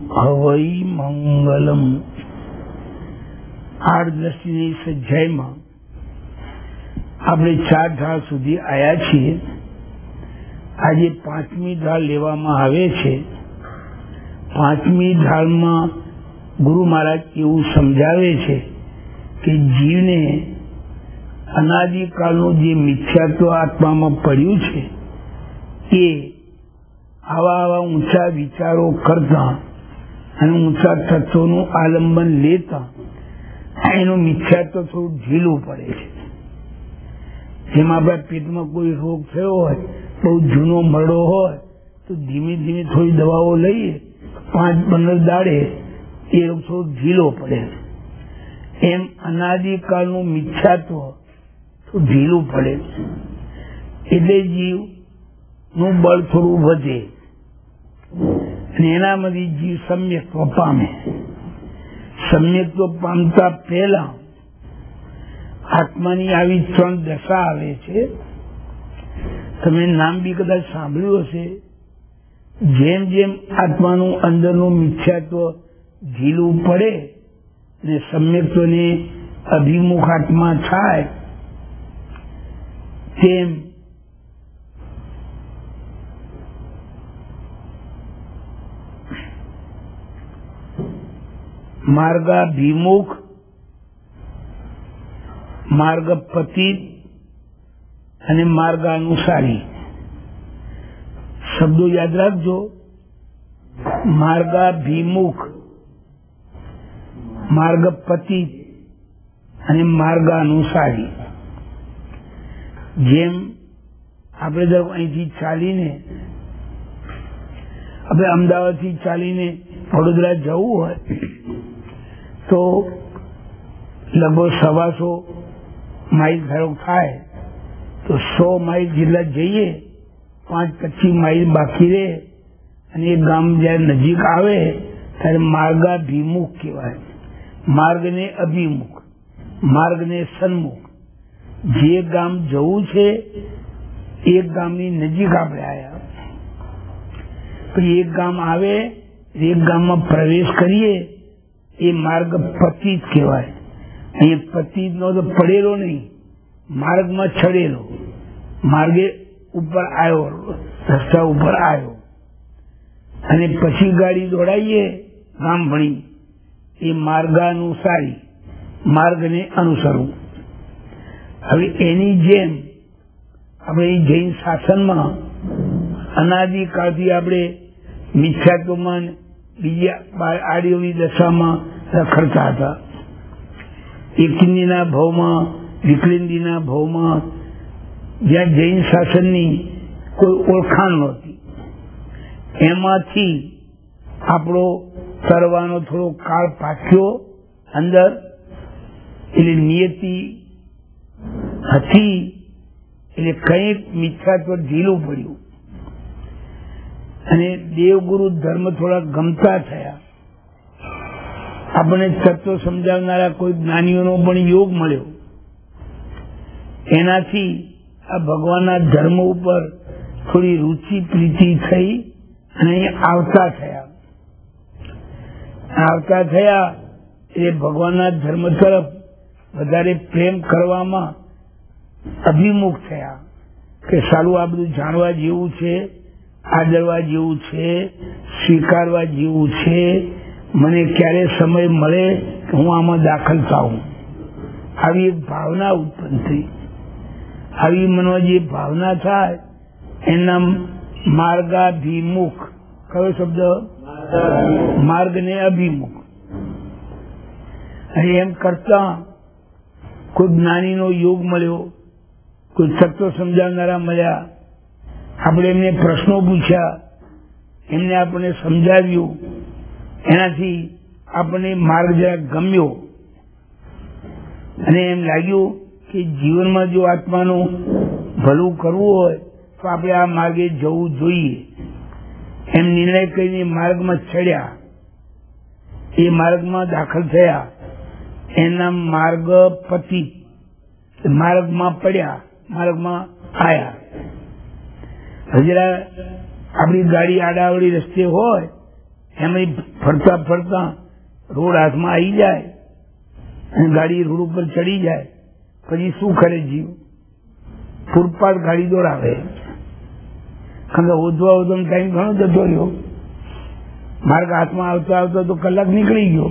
હવઈ મંગલમ 8-10ની સજ્જાઈમાં આપણે 4 ઢાળ સુધી આવ્યા છીએ. આજે 5મી ઢાળ લેવામાં આવે છે. 5મી ઢાળમાં ગુરુ મહારાજ એવું સમજાવે છે કે જીવને અનાદિકાળનું જે મિથ્યાત્વ આત્મામાં પડ્યું છે એ આવા ઊંચા વિચારો કરતા અને ઊંચા તત્વોનું આલંબન લેતા એનું મિથ્યાત્વ થોડું ઢીલું પડે છે. જેમ આપણા પેટમાં કોઈ રોગ થયો હોય, બહુ જૂનો મરડો હોય તો ધીમે ધીમે થોડી દવાઓ લઈએ, 5-15 દાડે એ રોગ થોડો ઢીલો પડે. એમ અનાદિકાળનું મિથ્યાત્વ થોડું ઢીલું પડે એટલે જીવનું બળ થોડું વધે અને એનામાંથી જીવ સમ્યક્ત્વ પામે. સમ્યક્ત્વ પામતા પહેલા આત્માની આવી 3 દશા આવે છે. તમે નામ બી કદાચ સાંભળ્યું હશે. જેમ જેમ આત્માનું અંદરનું મિથ્યાત્વ ઢીલું પડે અને સમ્યક્ત્વને અભિમુખ આત્મા થાય તેમ માર્ગાભિમુખ, માર્ગપતિત અને માર્ગાનુસારી શબ્દો યાદ રાખજો. માર્ગાભિમુખ, માર્ગપતિત અને માર્ગાનુસારી. જેમ આપણે દર અહીંથી ચાલીને આપણે અમદાવાદથી ચાલીને વડોદરા જવું હોય તો લગભગ 125 માઇલ ધારો થાય તો 100 માઇલ જેટલા જઈએ, 5-25 માઇલ બાકી રહે અને એ ગામ જયારે નજીક આવે ત્યારે માર્ગાભિમુખ કહેવાય. માર્ગને અભિમુખ, માર્ગને સન્મુખ. જે ગામ જવું છે એ ગામની નજીક આપણે આવ્યા, પછી એક ગામ આવે, એક ગામમાં પ્રવેશ કરીએ એ માર્ગ પતિત કહેવાય. અહીંયા પતિત નો તો પડેલો નહીં, માર્ગમાં ચડેલો, માર્ગે ઉપર આવ્યો, રસ્તા ઉપર આવ્યો અને પછી ગાડી દોડાઈએ ગામ ભણી એ માર્ગાનુસારી, માર્ગને અનુસરવું. હવે એની જેમ આપણે જૈન શાસનમાં અનાદિકાળથી આપણે મિથ્યાત્વમાં બીજા આડીઓની દશામાં રખડતા હતા. એકિંદીના ભાવમાં, વિકલિંદીના ભાવમાં, જ્યાં જૈન શાસનની કોઈ ઓળખાણ નહોતી. એમાંથી આપણો તરવાનો થોડો કાળ પાક્યો અંદર, એટલે નિયતિ હતી એટલે કંઈક મિથ્યાત્વ ઢીલું પડ્યું અને દેવગુરુ ધર્મ થોડા ગમતા થયા. આપણને તત્વ સમજાવનારા કોઈ જ્ઞાનીઓનો પણ યોગ મળ્યો. એનાથી આ ભગવાનના ધર્મ ઉપર થોડી રુચિ પ્રીતિ થઈ અને આવતા થયા એ ભગવાનના ધર્મ તરફ વધારે પ્રેમ કરવામાં અભિમુખ થયા કે સારું આ બધું જાણવા જેવું છે, આદરવા જેવું છે, સ્વીકારવા જેવું છે, મને ક્યારે સમય મળે કે હું આમાં દાખલ થાઉં. આવી એક ભાવના ઉત્પન્ન થઈ. આવી મનમાં જે ભાવના થાય એના માર્ગાભિમુખ, કયો શબ્દ? માર્ગને અભિમુખ. અને એમ કરતા કોઈ જ્ઞાનીનો યોગ મળ્યો, કોઈ તત્વ સમજાવનારા મળ્યા, આપણે એમને પ્રશ્નો પૂછ્યા, એમને આપણે સમજાવ્યું, એનાથી આપણને માર્ગ જરા ગમ્યો અને એમ લાગ્યું કે જીવનમાં જો આત્માનું ભલું કરવું હોય તો આપણે આ માર્ગે જવું જોઈએ. એમ નિર્ણય કરીને માર્ગમાં ચડ્યા, એ માર્ગમાં દાખલ થયા. એના માર્ગ પતિ, માર્ગમાં પડ્યા, માર્ગમાં આયા. હજરા આપણી ગાડી આડાવડી રસ્તે હોય એમાં ફરતા ફરતા રોડ હાથમાં આવી જાય અને ગાડી રોડ ઉપર ચડી જાય, પછી શું કરે જીવ? ફૂટપાથ ગાડી દોડાવે. કારણ કે ઓધવા ઓધવાનો ટાઈમ ઘણો જતો રહ્યો. માર્ગ હાથમાં આવતા આવતા તો કલાક નીકળી ગયો.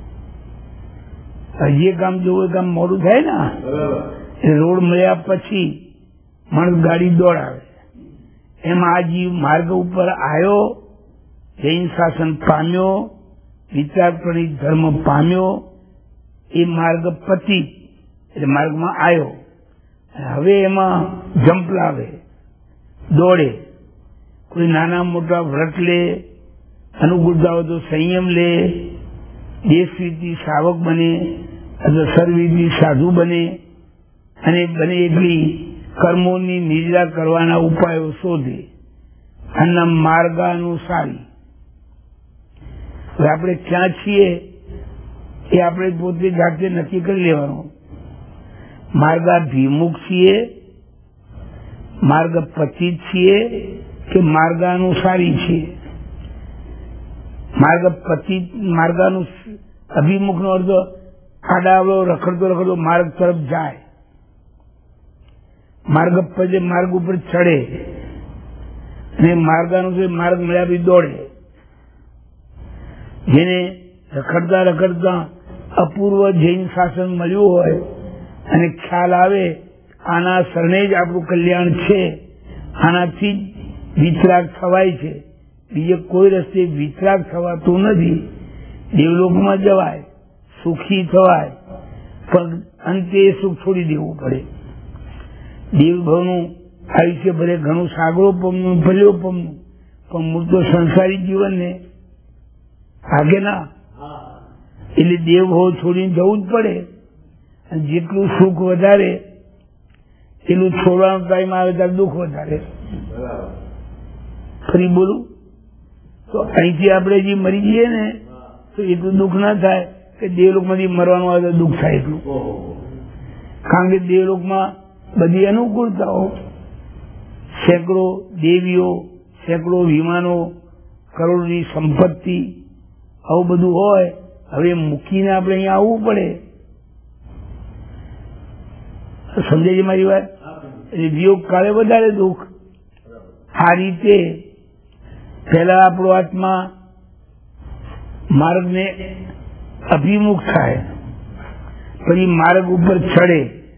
જે કામ જોવું એ કામ મોડું થાય ને, એ રોડ મળ્યા પછી માણસ ગાડી દોડાવે. એમાં આ જીવ માર્ગ ઉપર આવ્યો, જૈન શાસન પામ્યો, વિચાર પ્રણીત ધર્મ પામ્યો, એ માર્ગ પતિ એટલે માર્ગમાં આવ્યો. હવે એમાં જંપ લાવે, દોડે. કોઈ નાના મોટા વ્રત લે, અનુકૂળતા હોય તો સંયમ લે, દેશવિધિ શ્રાવક બને અથવા સર્વવિધિ સાધુ બને, અને બને એટલી કર્મોની નિર્જા કરવાના ઉપાયો શોધે અને માર્ગાનુસારી. હવે આપણે ક્યાં છીએ એ આપણે પોતે જાતે નક્કી કરી લેવાનું. માર્ગાભિમુખ છીએ, માર્ગ પતિત છીએ કે માર્ગાનુસારી છીએ? માર્ગ પતિત, અભિમુખ નો અર્થ આડાવડો રખડતો રખડતો માર્ગ તરફ જાય. માર્ગ પદે માર્ગ ઉપર ચડે અને માર્ગાનુસારી માર્ગ મળ્યા પછી દોડે. જેને રખડતા રખડતા અપૂર્વ જૈન શાસન મળ્યું હોય અને ખ્યાલ આવે આના શરણે જ આપણું કલ્યાણ છે, આનાથી જ વિતરાગ થવાય છે, બીજે કોઈ રસ્તે વિતરાગ થવાતું નથી. દેવલોકમાં જવાય, સુખી થવાય, પણ અંતે સુખ છોડી દેવું પડે. દેવભાવનું આયુષ્ય ભલે ઘણું સાગરો પમનું ભલ્યો પમનું, પણ મૂળ તો સંસારી જીવનને આગે ના. એટલે દેવભાવ છોડીને જવું જ પડે. અને જેટલું સુખ વધારે એટલું છોડવાનો ટાઈમ આવે ત્યારે દુઃખ વધારે. ફરી બોલું તો અહીંથી આપણે જે મરી જઈએ ને તો એટલું દુઃખ ના થાય કે દેવલોકમાંથી મરવાનું આવે તો દુઃખ થાય એટલું. કારણ કે દેવલોકમાં બધી અનુકૂળતાઓ, સેંકડો દેવીઓ, સેંકડો વિમાનો, કરોડોની સંપત્તિ, આવું બધું હોય. હવે મૂકીને આપણે અહીંયા આવવું પડે. સમજાય છે મારી વાત? એટલે વિયોગ કાળે વધારે દુઃખ. આ રીતે પેલા આપણો આત્મા માર્ગને અભિમુખ થાય, પછી માર્ગ ઉપર ચડે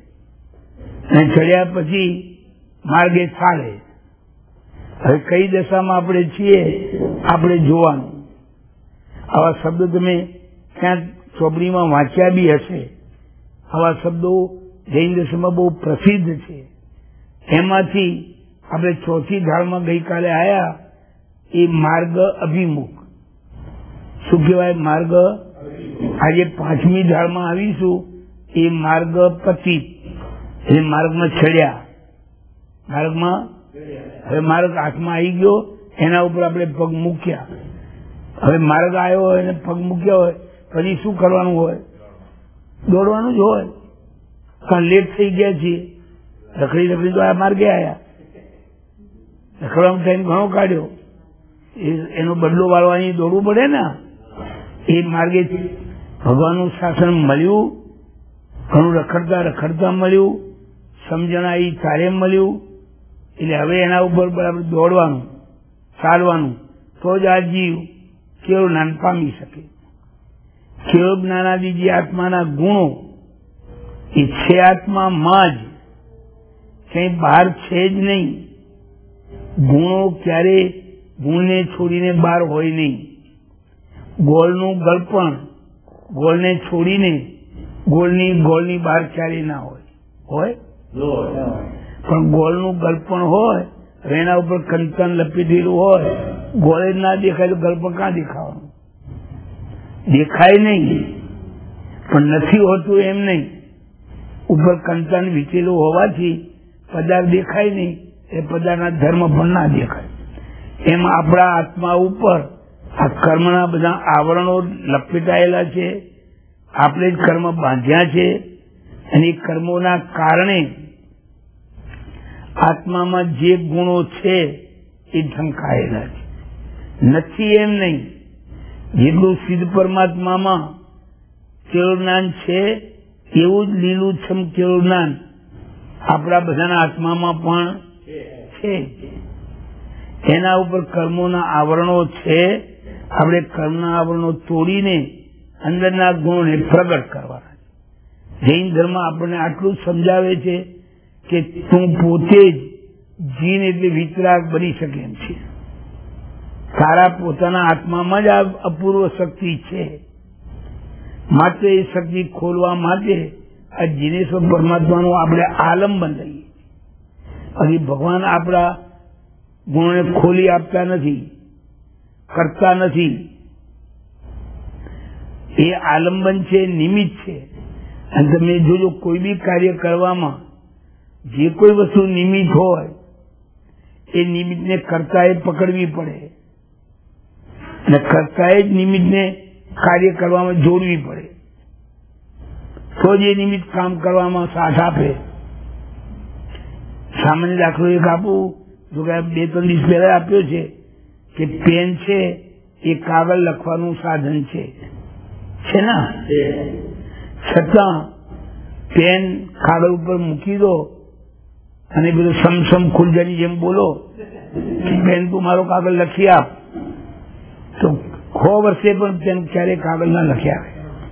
અને ચડ્યા પછી માર્ગે ચાલે. હવે કઈ દશામાં આપણે છીએ આપણે જોવાનું. આવા શબ્દો તમે ક્યાંક ચોપડીમાં વાંચ્યા બી હશે. આવા શબ્દો જૈન દશામાં બહુ પ્રસિદ્ધ છે. એમાંથી આપણે ચોથી ધારમાં ગઈકાલે આવ્યા એ માર્ગ અભિમુખ. શું કહેવાય? માર્ગ. આજે પાંચમી ધારમાં આવીશું એ માર્ગ પતિત, એટલે માર્ગમાં ચડ્યા. માર્ગમાં હવે માર્ગ હાથમાં આવી ગયો, એના ઉપર આપણે પગ મૂક્યા. હવે માર્ગ આવ્યો હોય અને પગ મૂક્યા હોય પછી શું કરવાનું હોય? દોડવાનું જ હોય. કારણ લેટ થઈ ગયા છીએ. રખડી રખડી તો આ માર્ગે આવ્યા. રખડવાનો ટાઈમ ઘણો કાઢ્યો, એનો બદલો વાળવાની દોડવું પડે ને. એ માર્ગે ભગવાનનું શાસન મળ્યું, ઘણું રખડતા રખડતા મળ્યું, સમજણ આવી ત્યારે મળ્યું. એટલે હવે એના ઉપર બરાબર દોડવાનું, ચાલવાનું, તો જ આ જીવ કેવું જ્ઞાન પામી શકે. કેવું જ્ઞાનાદિ જે આત્માના ગુણો એ છે આત્મામાં જ, કઈ બહાર છે જ નહીં. ગુણો ક્યારે ગુણને છોડીને બહાર હોય નહીં. ગોળનું ગળપણ ગોળને છોડીને ગોળની બહાર ક્યારે ના હોય. પણ ગોળનું ગળપણ હોય, એના ઉપર કંચન લપેટેલું હોય, ગોળે ના દેખાય તો ગળપણ ક્યાં દેખાવાનું? દેખાય નહીં, પણ નથી હોતું એમ નહીં. ઉપર કંચન વીટેલું હોવાથી પદાર્થ દેખાય નહીં, એ પદાર્થના ધર્મ પણ ના દેખાય. એમ આપણા આત્મા ઉપર આ કર્મના બધા આવરણો લપેટાયેલા છે. આપણે જ કર્મ બાંધ્યા છે અને એ કર્મોના કારણે આત્મામાં જે ગુણો છે એ ઢંકાયેલા છે. નથી એમ નહીં, જેટલું સિદ્ધ પરમાત્મામાં કેળું જ્ઞાન છે એવું જ લીલુંછમ કેળું જ્ઞાન આપણા બધાના આત્મામાં પણ છે. એના ઉપર કર્મોના આવરણો છે. આપણે કર્મના આવરણો તોડીને અંદરના ગુણોને પ્રગટ કરવાના. જૈન ધર્મ આપણને આટલું સમજાવે છે કે તું પોતે જ જીન એટલે વિતરાગ બની શકે એમ છે. તારા પોતાના આત્મામાં જ આ અપૂર્વ શક્તિ છે. માત્ર એ શક્તિ ખોલવા માટે આ જીનેશ્વર પરમાત્માનું આપણે આલંબન લઈએ. હજી ભગવાન આપણા ગુણોને ખોલી આપતા નથી, કરતા નથી. એ આલંબન છે, નિમિત્ત છે. અને તમે જોજો કોઈ બી કાર્ય કરવામાં જે કોઈ વસ્તુ નિમિત્ત હોય એ નિમિત્તને કર્તાએ પકડવી પડે અને કર્તાએ જ નિમિત્તને કાર્ય કરવામાં જોડવી પડે તો જ એ નિમિત્ત કામ કરવામાં સાથ આપે. સામાન્ય દાખલો એક આપું, જો કે 2-3 દિવસ પહેલા આપ્યો છે કે પેન છે એ કાગળ લખવાનું સાધન છે ને, છતાં પેન કાગળ ઉપર મૂકી દો અને બધું સમસમ ખુલજાની જેમ બોલો પેન તું મારો કાગળ લખી આપ, તો 100 વર્ષે પણ પેન ક્યારેય કાગળ ના લખી આવે.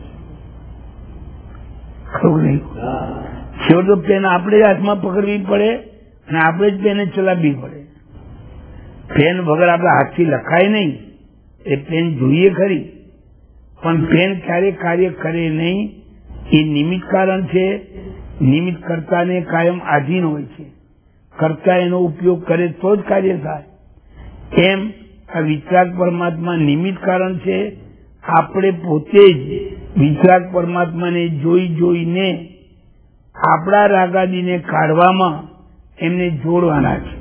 ખરું નહીં? છેવટે તો પેન આપણે જ હાથમાં પકડવી પડે અને આપણે જ પેન ચલાવવી પડે. પેન વગર આપણા હાથથી લખાય નહીં. એ પેન જોઈએ ખરી પણ પેન ક્યારેય કાર્ય કરે નહીં. એ નિમિત્ત કારણ છે. નિમિત્ત કર્તાને કાયમ આધીન હોય છે. કર્તા એનો ઉપયોગ કરે તો જ કાર્ય થાય. એમ આ વિતરાગ પરમાત્મા નિમિત્ત કારણ છે. આપણે પોતે જ વિતરાગ પરમાત્માને જોઈને આપણા રાગાદીને કાઢવામાં એમને જોડવાના છે.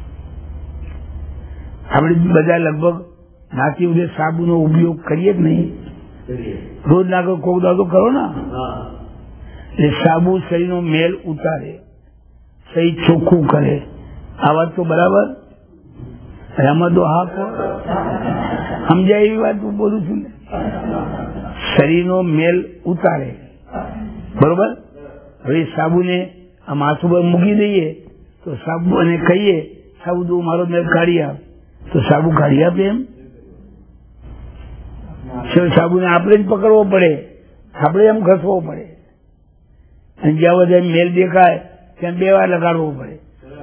આપણે બધા લગભગ નાતી ઉદે સાબુનો ઉપયોગ કરીએ જ નહીં. રોજ નાખો કોક દાદો કરો ને, એટલે સાબુ શરીરનો મેલ ઉતારે, શરીર ચોખ્ખું કરે. આ વાત તો બરાબર? આમાં તો હા સમજાય એવી વાત હું બોલું છું ને. શરીરનો મેલ ઉતારે, બરોબર? હવે સાબુને આ માથું પર મૂકી દઈએ તો સાબુ અને કહીએ સાબુ તું મારો મેલ કાઢી આપ, તો સાબુ કાઢી આપે એમ? સાબુને આપણે જ પકડવો પડે, આપણે એમ ઘસવો પડે અને જ્યાં બધા મેલ દેખાય ત્યાં 2 વાર લગાડવો પડે.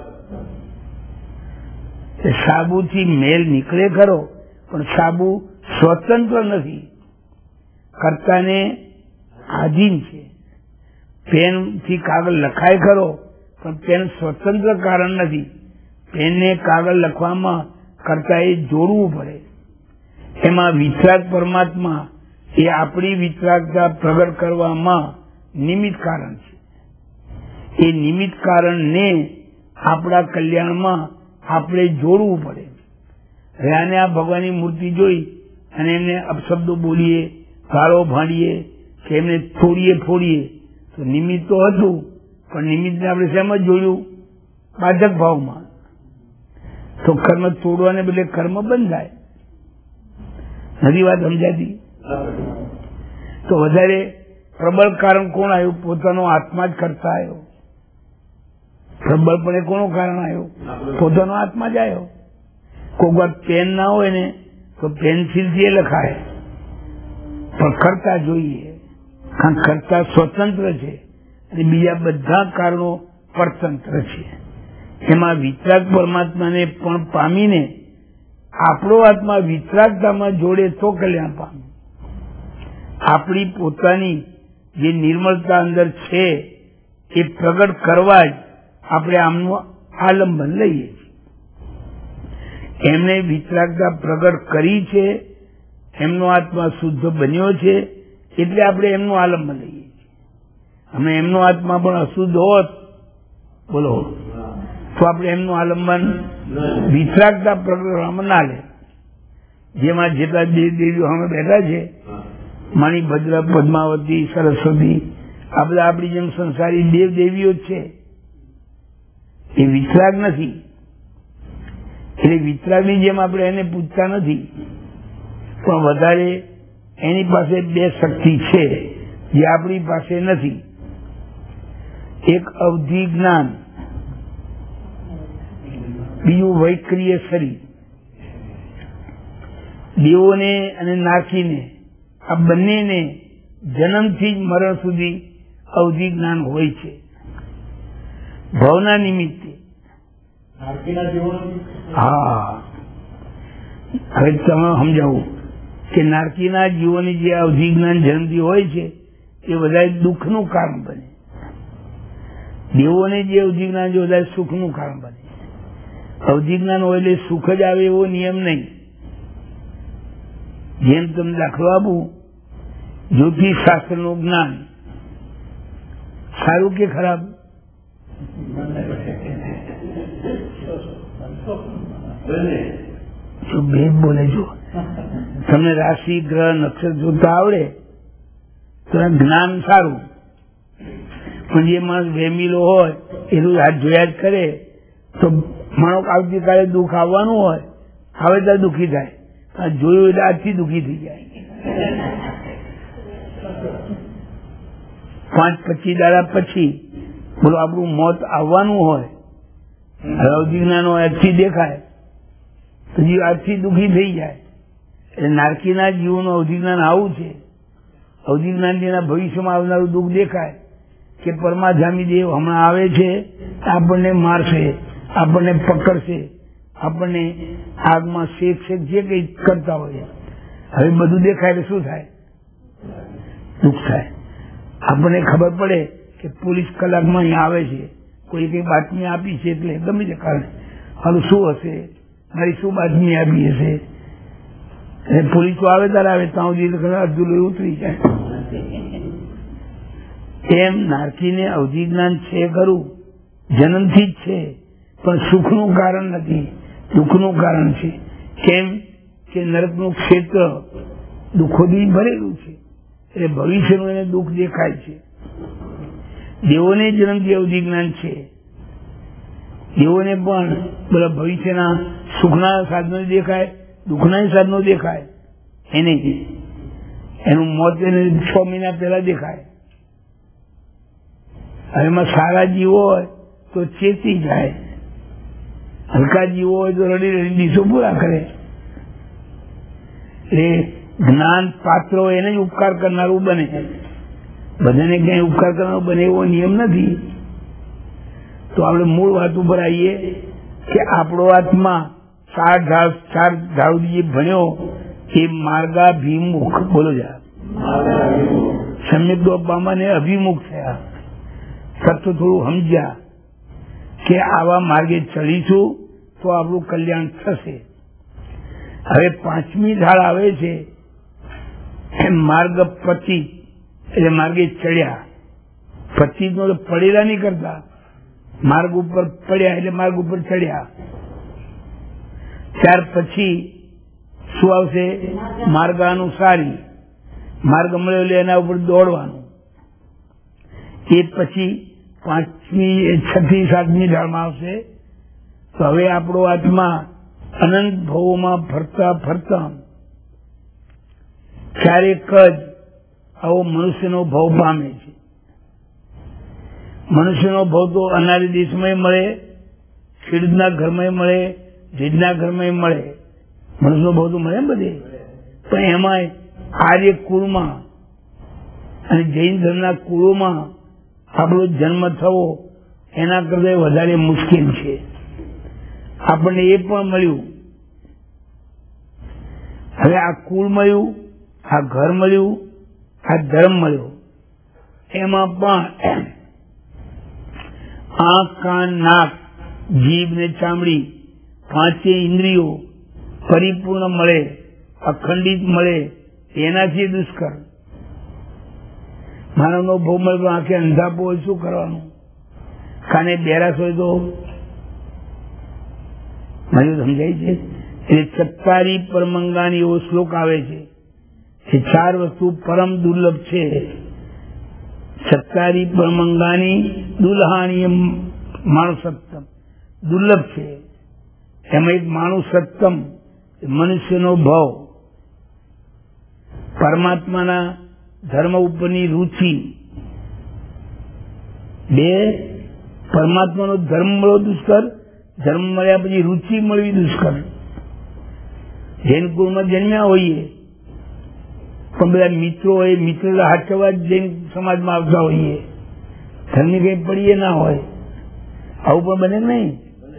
સાબુથી મેલ નીકળે ખરો પણ સાબુ સ્વતંત્ર નથી, કર્તાને આધીન છે. પેનથી કાગળ લખાય ખરો પણ પેન સ્વતંત્ર કારણ નથી. પેનને કાગળ લખવામાં કર્તાએ જોડવું પડે. એમાં વિતરાગ પરમાત્મા એ આપણી વિતરાગતા પ્રગટ કરવામાં નિમિત્ત કારણ છે. એ નિમિત્ત કારણને આપણા કલ્યાણમાં આપણે જોડવું પડે. હવે આને આ ભગવાનની મૂર્તિ જોઈ અને એમને અપશબ્દો બોલીએ, ગાળો ભાંડીએ કે એમને તોડીએ ફોડીએ તો નિમિત્ત તો હતું પણ નિમિત્તને આપણે શેમાં જોયું? બાધક ભાવમાં. તો કર્મ તોડવાને બદલે કર્મ બંધાય. નથી વાત સમજાતી? તો વધારે પ્રબળ કારણ કોણ આવ્યું? પોતાનો આત્મા જ કરતા આવ્યો. પ્રબળપણે કોનું કારણ આવ્યું? પોતાનો આત્મા જ આવ્યો. કોઈ વાર પેન ના હોય ને તો પેન્સિલથી એ લખાય પણ કરતા જોઈએ. કારણ કરતા સ્વતંત્ર છે અને બીજા બધા કારણો પરતંત્ર છે. એમાં વિતરાગ પરમાત્માને પણ પામીને આપણો આત્મા વિતરાગતામાં જોડે તો કલ્યાણ પામે. આપણી પોતાની જે નિર્મળતા અંદર છે એ પ્રગટ કરવા જ આપણે આમનું આલંબન લઈએ છીએ. એમને વિતરાગતા પ્રગટ કરી છે, એમનો આત્મા શુદ્ધ બન્યો છે એટલે આપણે એમનું આલંબન લઈએ છીએ. અમે એમનો આત્મા પણ અશુદ્ધ હોત બોલો તો આપણે એમનું આલંબન વિતરાગતા પ્રગટ કરવામાં ના લે. જેમાં જેટલા દેવીઓ અમે બેઠા છે, મણિભદ્ર, પદ્માવતી, સરસ્વતી, આ બધા આપણી જેમ સંસારી દેવ દેવીઓ જ છે. એ વિતરાગ નથી. એટલે વિતરાગની જેમ આપણે એને પૂછતા નથી પણ વધારે એની પાસે બે શક્તિ છે જે આપણી પાસે નથી. એક અવધિ જ્ઞાન, બીજું વૈક્રિય શરીર. દેવોને અને નારકીને આ બંનેને જન્મથી જ મરણ સુધી અવધિ જ્ઞાન હોય છે ભાવના નિમિત્તે. હા, હવે તમે સમજાવું કે નારકીના જીવોની જે અવધિ જ્ઞાન જન્મથી હોય છે એ બધા દુઃખનું કારણ બને. દેવોને જે અવધિ જ્ઞાન છે બધા સુખનું કારણ બને. અવધિ જ્ઞાન હોય એટલે સુખ જ આવે એવો નિયમ નહીં. જેમ તમને દાખલો આપું, જ્યોતિષ શાસ્ત્રનું જ્ઞાન સારું કે ખરાબ? બે બોલે જો તમને રાશિ ગ્રહ નક્ષત્ર જોતા આવડે તો જ્ઞાન સારું, પણ જે માણસ વેમીલો હોય એનું હાથ જોયા જ કરે તો માણસ આવતીકાલે દુઃખ આવવાનું હોય, આવે ત્યારે દુઃખી થાય. જોયું એટલે આજથી દુઃખી થઈ જાય. 5-25 દાડા પછી બોલો આપણું મોત આવવાનું હોય, અવધિ જ્ઞાન હોય આજથી દેખાય તો જીવ આજથી દુઃખી થઈ જાય. એટલે નારકીના જીવોનું અવધિ જ્ઞાન આવું છે. અવધિ જ્ઞાન જેના ભવિષ્યમાં આવનારું દુઃખ દેખાય કે પરમાધામી દેવ હમણાં આવે છે, આપણને મારશે, આપણને પકડશે, આપણને આગમાં શેક જે કઈ કરતા હોય. હવે બધું દેખાય એટલે શું થાય? દુઃખ થાય. આપણને ખબર પડે કે પોલીસ કલાકમાં અહીંયા આવે છે, કોઈ કઈ બાતમી આપી છે, એટલે ગમે તે કારણે હાલું શું હશે, મારી શું બાતમી આપી હશે, પોલીસો આવે ત્યારે આવે ત્યાં સુધી અડધું લોહી ઉતરી જાય. એમ નારકીને અવધિ જ્ઞાન છે ખરું, જન્મથી જ છે, પણ સુખનું કારણ નથી, દુઃખનું કારણ છે. કેમ કે નરકનું ક્ષેત્ર દુઃખોથી ભરેલું છે, એટલે ભવિષ્યનું એને દુઃખ દેખાય છે. દેવોને જન્મથી અવધિ જ્ઞાન છે, દેવોને પણ બધા ભવિષ્યના સુખના સાધનો દેખાય, દુઃખના સાધનો દેખાય. એને એનું મોત એને 6 મહિના પહેલા દેખાય. હવે એમાં સારા જીવો હોય તો ચેતી જાય, હલકા જીવો હોય તો રડી રડી દિવસો પૂરા કરે. એટલે જ્ઞાન પાત્ર એને જ ઉપકાર કરનારું બને, બધાને ક્યાંય ઉપકાર કરનારું બને એવો નિયમ નથી. તો આપણે મૂળ વાત ઉપર આવીએ કે આપણો આત્મા 4 ધાવડી જે ભણ્યો એ માર્ગાભિમુખ, બોલો જા સમ્યક પામાને અભિમુખ થયા, તત્વ થોડું સમજ્યા કે આવા માર્ગે ચડીશું તો આપણું કલ્યાણ થશે. હવે 5મી ઢાળ આવે છે માર્ગ 25, એટલે માર્ગે ચડ્યા. 25 નો પડેલા નહીં કરતા, માર્ગ ઉપર પડ્યા એટલે માર્ગ ઉપર ચડ્યા. ત્યાર પછી શું આવશે? માર્ગાનુસારી. માર્ગ મળ્યો એટલે એના ઉપર દોડવાનું. એ પછી 5મી 6મી 7મી ઢાળમાં આવશે. તો હવે આપણો આત્મા અનંત ભવોમાં ફરતા ફરતા ક્યારેક જ આવો મનુષ્યનો ભવ પામે છે. મનુષ્યનો ભવ તો અનારી દેશમાં મળે, ખેડૂતના ઘરમાં મળે, જેજના ઘરમાં મળે. મનુષ્યનો ભવ તો મળે બધે, પણ એમાં આર્ય કુળમાં અને જૈન ધર્મના કુળોમાં આપણો જન્મ થવો એના કરતા વધારે મુશ્કેલ છે. આપણને એ પણ મળ્યું. હવે આ કુળ મળ્યું, આ ઘર મળ્યું, આ ધર્મ મળ્યો, એમાં પણ આંખ, કાન, નાક, જીભ ને ચામડી 5 ઇન્દ્રિયો પરિપૂર્ણ મળે, અખંડિત મળે, એનાથી દુષ્કર. માનવનો ભોગ મળે તો આંખે અંધાપો હોય શું કરવાનું? કાને બેરાસ હોય તો મારી સમજાય છે. એટલે 4 પરમંગાની એવો શ્લોક આવે છે કે 4 વસ્તુ પરમ દુર્લભ છે. 4 પરમંગાની દુલ્હાણી માણસત્તમ દુર્લભ છે. એમાં એક માણસત્તમ મનુષ્યનો ભાવ, પરમાત્માના ધર્મ ઉપરની રુચિ, બે પરમાત્માનો ધર્મ મળ્યો દુષ્કર, ધર્મ મળ્યા પછી રુચિ મળવી દુષ્કર. જૈન કુળમાં જન્મ્યા હોઈએ પણ બધા મિત્રો હોય, મિત્ર હાચવા જ જૈન સમાજમાં આવતા હોઈએ, ધર્મની કઈ પડીએ ના હોય, આવું પણ બને નહીં.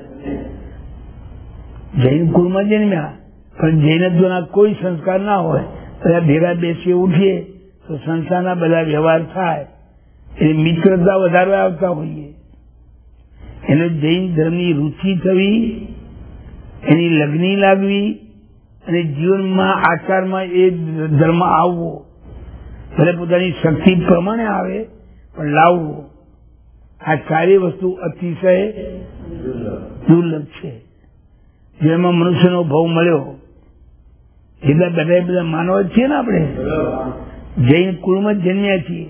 જૈન કુળમાં જન્મ્યા પણ જૈનત્વના કોઈ સંસ્કાર ના હોય, બધા ભેગા બેસીએ ઉઠીએ તો સંસારના બધા વ્યવહાર થાય, એટલે મિત્રતા વધારવા આવતા હોઈએ. એને જૈન ધર્મની રુચિ થવી, એની લગ્ની લાગવી અને જીવનમાં આચારમાં એ ધર્મ આવવો, ભલે પોતાની શક્તિ પ્રમાણે આવે પણ લાવવો. આ ચારે વસ્તુ અતિશય દુર્લભ છે. જેમાં મનુષ્યનો ભાવ મળ્યો, એટલા બધા માનવ જ છીએ ને આપણે, જૈન કુળમાં જ જન્મ્યા છીએ.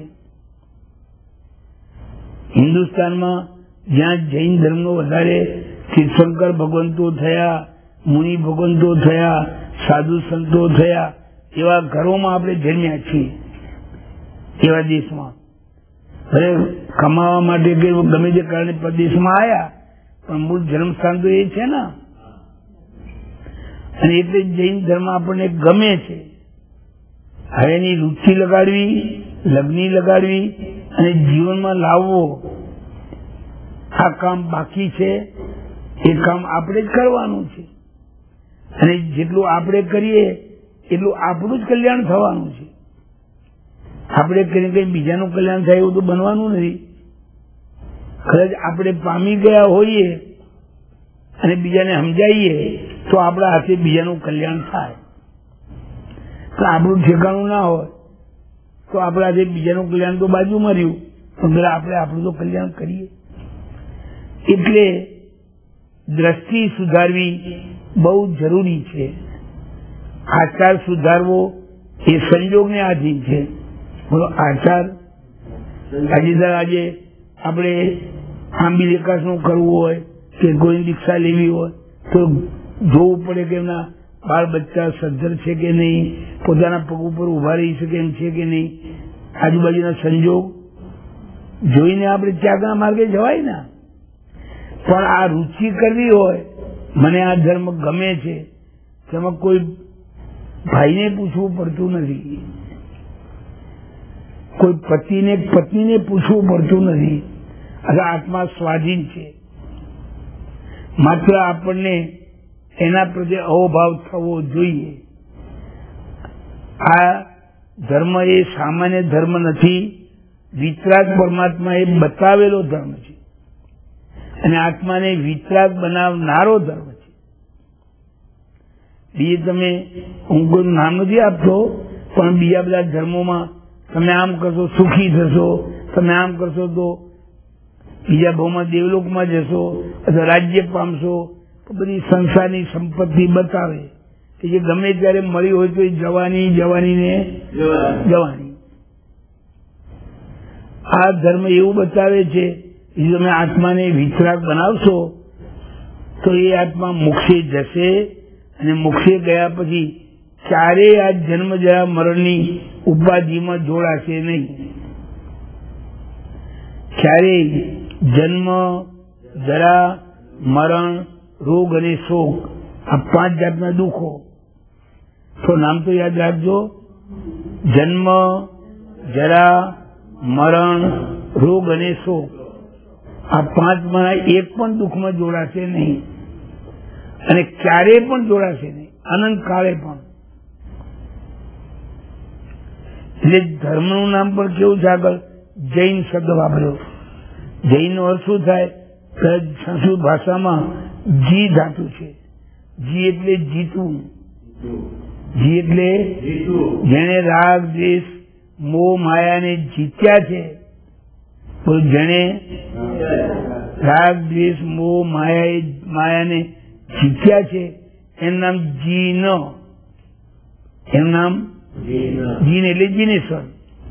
હિન્દુસ્તાનમાં જ્યાં જૈન ધર્મનો વધારે તીર્થંકર ભગવંતો થયા, મુનિ ભગવંતો થયા, સાધુ સંતો થયા, એવા ઘરોમાં આપણે જન્મ્યા છીએ. એવા દેશમાં ભલે કમાવા માટે કે ગમે તે કારણે પ્રદેશમાં આવ્યા પણ મૂળ જન્મસ્થાન તો એ છે ને. અને એટલે જૈન ધર્મ આપણને ગમે છે. હવે એની રુચિ લગાડવી, લગ્ની લગાડવી અને જીવનમાં લાવવો, આ કામ બાકી છે. એ કામ આપણે જ કરવાનું છે અને જેટલું આપણે કરીએ એટલું આપણું જ કલ્યાણ થવાનું છે. આપણે કરીને કઈ બીજાનું કલ્યાણ થાય એવું તો બનવાનું નથી. કદાચ આપણે પામી ગયા હોઈએ અને બીજાને સમજાવીએ તો આપણા હાથે બીજાનું કલ્યાણ થાય. તો આપણું ઠેકાણું ના હોય તો આપણા હાથે બીજાનું કલ્યાણ તો બાજુમાં રહ્યું, પણ આપણે આપણું તો કલ્યાણ કરીએ. એટલે દ્રષ્ટિ સુધારવી બહુ જરૂરી છે. આચાર સુધારવો એ સંજોગને આધીન છે. બોલો આચાર આજે આપણે આંબી વિકાસનું કરવું હોય કે કોઈ દીક્ષા લેવી હોય તો જોવું પડે કે એમના બાળ બચ્ચા સદ્ધર છે કે નહીં, પોતાના પગ ઉપર ઉભા રહી શકે એમ છે કે નહીં, આજુબાજુના સંજોગ જોઈને આપણે ત્યાગના માર્ગે જવાય ને. પણ આ રુચિ કરવી હોય, મને આ ધર્મ ગમે છે, તેમાં કોઈ ભાઈને પૂછવું પડતું નથી, કોઈ પતિને પત્નીને પૂછવું પડતું નથી. આ આત્મા સ્વાધીન છે. માત્ર આપણને એના પ્રત્યે અહોભાવ થવો જોઈએ. આ ધર્મ એ સામાન્ય ધર્મ નથી, વિતરાગ પરમાત્મા એ બતાવેલો ધર્મ છે અને આત્માને વિતરાગ બનાવનારો ધર્મ છે. બીજે તમે હું કોઈ નામ નથી આપતો, પણ બીજા બધા ધર્મોમાં તમે આમ કરશો સુખી થશો, તમે આમ કરશો તો બીજા ભાવમાં દેવલોકમાં જશો અથવા રાજ્ય પામશો, તો બધી સંસારની સંપત્તિ બતાવે કે જે ગમે ત્યારે મળી હોય તો એ જવાની ને જવાની. આ ધર્મ એવું બતાવે છે કે તમે આત્માને વિતરાગ બનાવશો તો એ આત્મા મોક્ષે જશે અને મોક્ષે ગયા પછી ચારેય આ જન્મ જરા મરણની ઉપાધિમાં જોડાશે નહીં. ક્યારેય જન્મ, જરા, મરણ, રોગ અને શોક આ 5 જાતના દુઃખો, તો નામ તો યાદ રાખજો: જન્મ, જરા, મરણ, રોગ અને શોક. આ 5માં એક પણ દુઃખમાં જોડાશે નહીં અને ક્યારેય પણ જોડાશે નહીં, અનંત કાળે પણ. એટલે ધર્મનું નામ પણ કેવું છે, આગળ જૈન શબ્દ વાપર્યો. જૈન નો અર્થ શું થાય? સંસ્કૃત ભાષામાં જી ધાતુ છે. જી એટલે જીતવું. જી એટલે જેને રાગ, દ્વેષ, મોહ, માયાને જીત્યા છે. જેને રાગ, દ્વેષ, મોહ, માયાને જીત્યા છે એનું નામ જીન. એનું નામ જીન એટલે જીનેશ્વર.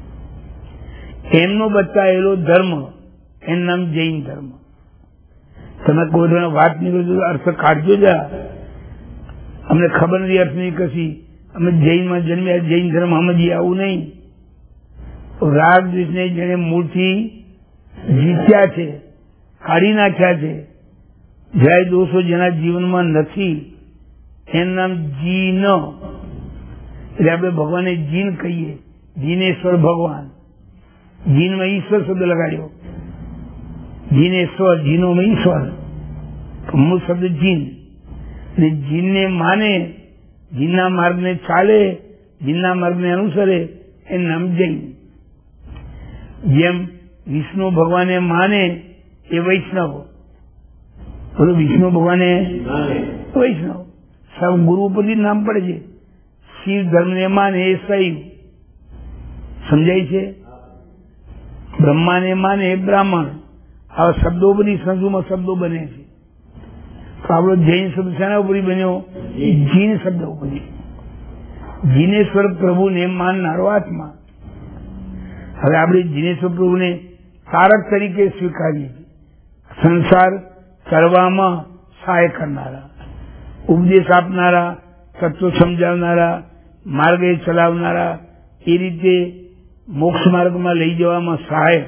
એમનો બતાવેલો ધર્મ એનું નામ જૈન ધર્મ. તમે કોઈ વાત નીકળો અર્થ કાઢજો જા. અમને ખબર નથી અર્થની કશી, અમે જૈનમાં જન્મ્યા, જૈન ધર્મ સમજીએ આવું નહીં. રાગ દ્વેષને જેને મૂળથી જીત્યા છે, કાઢી નાખ્યા છે, જય દોષો જેના જીવનમાં નથી, એનું નામ જીન. એટલે આપણે ભગવાનને જીન કહીએ, જીનેશ્વર ભગવાન. જીનમાં ઈશ્વર શબ્દ લગાડ્યો, જીનેશ્વર, જીનોમાં ઈશ્વર, મૂળ શબ્દ જીન. અને જીનને માને, જીનના માર્ગને ચાલે, જીનના માર્ગને અનુસરે, એનું નામ જૈન. જેમ વિષ્ણુ ભગવાને માને એ વૈષ્ણવ, બોલો વિષ્ણુ ભગવાને વૈષ્ણવ. સબ ગુરુ ઉપરથી નામ પડે છે. શિવ ધર્મને માને એ શૈવ, સમજાય છે. બ્રહ્માને માને એ બ્રાહ્મણ. આવા શબ્દો બધી સંસ્કૃતમાં શબ્દો બને છે. તો આપણો જૈન શબ્દ શેના ઉપરી બન્યો? જીન શબ્દ ઉપરી. જીનેશ્વર પ્રભુને માનનારો આત્મા. હવે આપણે જીનેશ્વર પ્રભુને તારક તરીકે સ્વીકારીએ છીએ. સંસાર કરવામાં સહાય કરનારા, ઉપદેશ આપનારા, તત્વ સમજાવનારા, માર્ગે ચલાવનારા, એ રીતે મોક્ષ માર્ગમાં લઈ જવામાં સહાય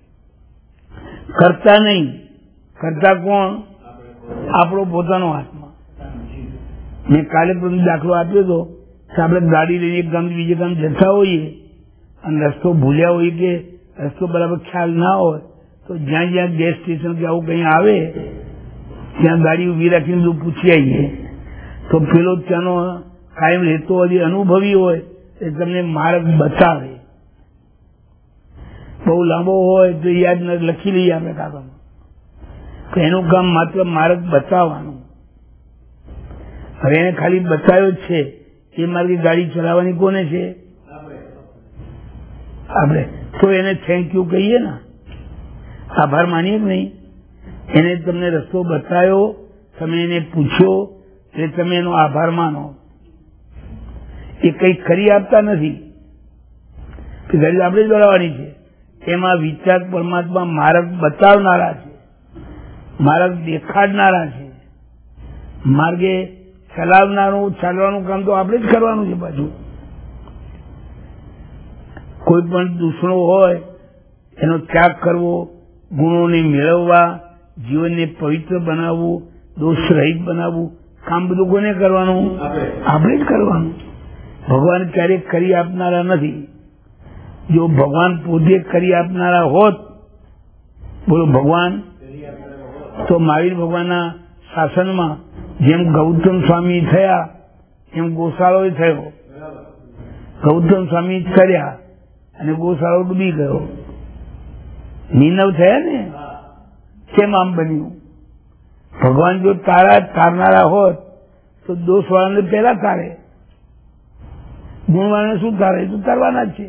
કરતા નહીં. કરતા કોણ? આપણો પોતાનો આત્મા. મેં કાલે પણ દાખલો આપ્યો હતો કે આપણે ગાડી લઈને એક ગામ બીજે ગામ જતા હોઈએ અને રસ્તો ભૂલ્યા હોય કે રસ્તો બરાબર ખ્યાલ ના હોય, તો જ્યાં જ્યાં ગેસ સ્ટેશન કે આવું કંઈ આવે ત્યાં ગાડી ઉભી રાખીને બધું પૂછી આવીએ. તો પેલો ત્યાંનો કાયમ રહેતો હોય, અનુભવી હોય, એ તમને માર્ગ બતાવે. બહુ લાંબો હોય તો યાદ લખી લઈએ આપણે કાગળમાં. એનું કામ માત્ર માર્ગ બતાવવાનું. હવે એને ખાલી બતાવ્યો જ છે, એ માર્ગે ગાડી ચલાવવાની કોને છે? આપણે. તો એને થેન્ક યુ કહીએ ને, આભાર માનીએ કે નહીં? એને તમને રસ્તો બતાવ્યો, તમે એને પૂછ્યો, એટલે તમે એનો આભાર માનો. એ કંઈ કરી આપતા નથી કે ગાડી આપણે જ દોડાવવાની છે. એમાં વિચાર પરમાત્મા માર્ગ બતાવનારા છે, માર્ગ દેખાડનારા છે. માર્ગે ચલાવનારું, ચાલવાનું કામ તો આપણે જ કરવાનું છે. પાછું કોઈ પણ દૂષણો હોય એનો ત્યાગ કરવો, ગુણોને મેળવવા, જીવનને પવિત્ર બનાવવું, દોષ રહિત બનાવવું, કામ બધું કોને કરવાનું? આપણે જ કરવાનું. ભગવાન ક્યારેક કરી આપનારા નથી. જો ભગવાન પોતે કરી આપનારા હોત, બોલો ભગવાન, તો મહાવીર ભગવાનના શાસનમાં જેમ ગૌતમ સ્વામી થયા એમ ગોશાળો થયો. ગૌતમ સ્વામી કર્યા અને ગોશાળો ડૂબી ગયો. નીનવ થયા ને, કેમ આમ બન્યું? ભગવાન જો તારનારા હોત તો દોષવાળાને પહેલા તારે, ગુણવાળાને શું તારે? તો તારવાના જ છે.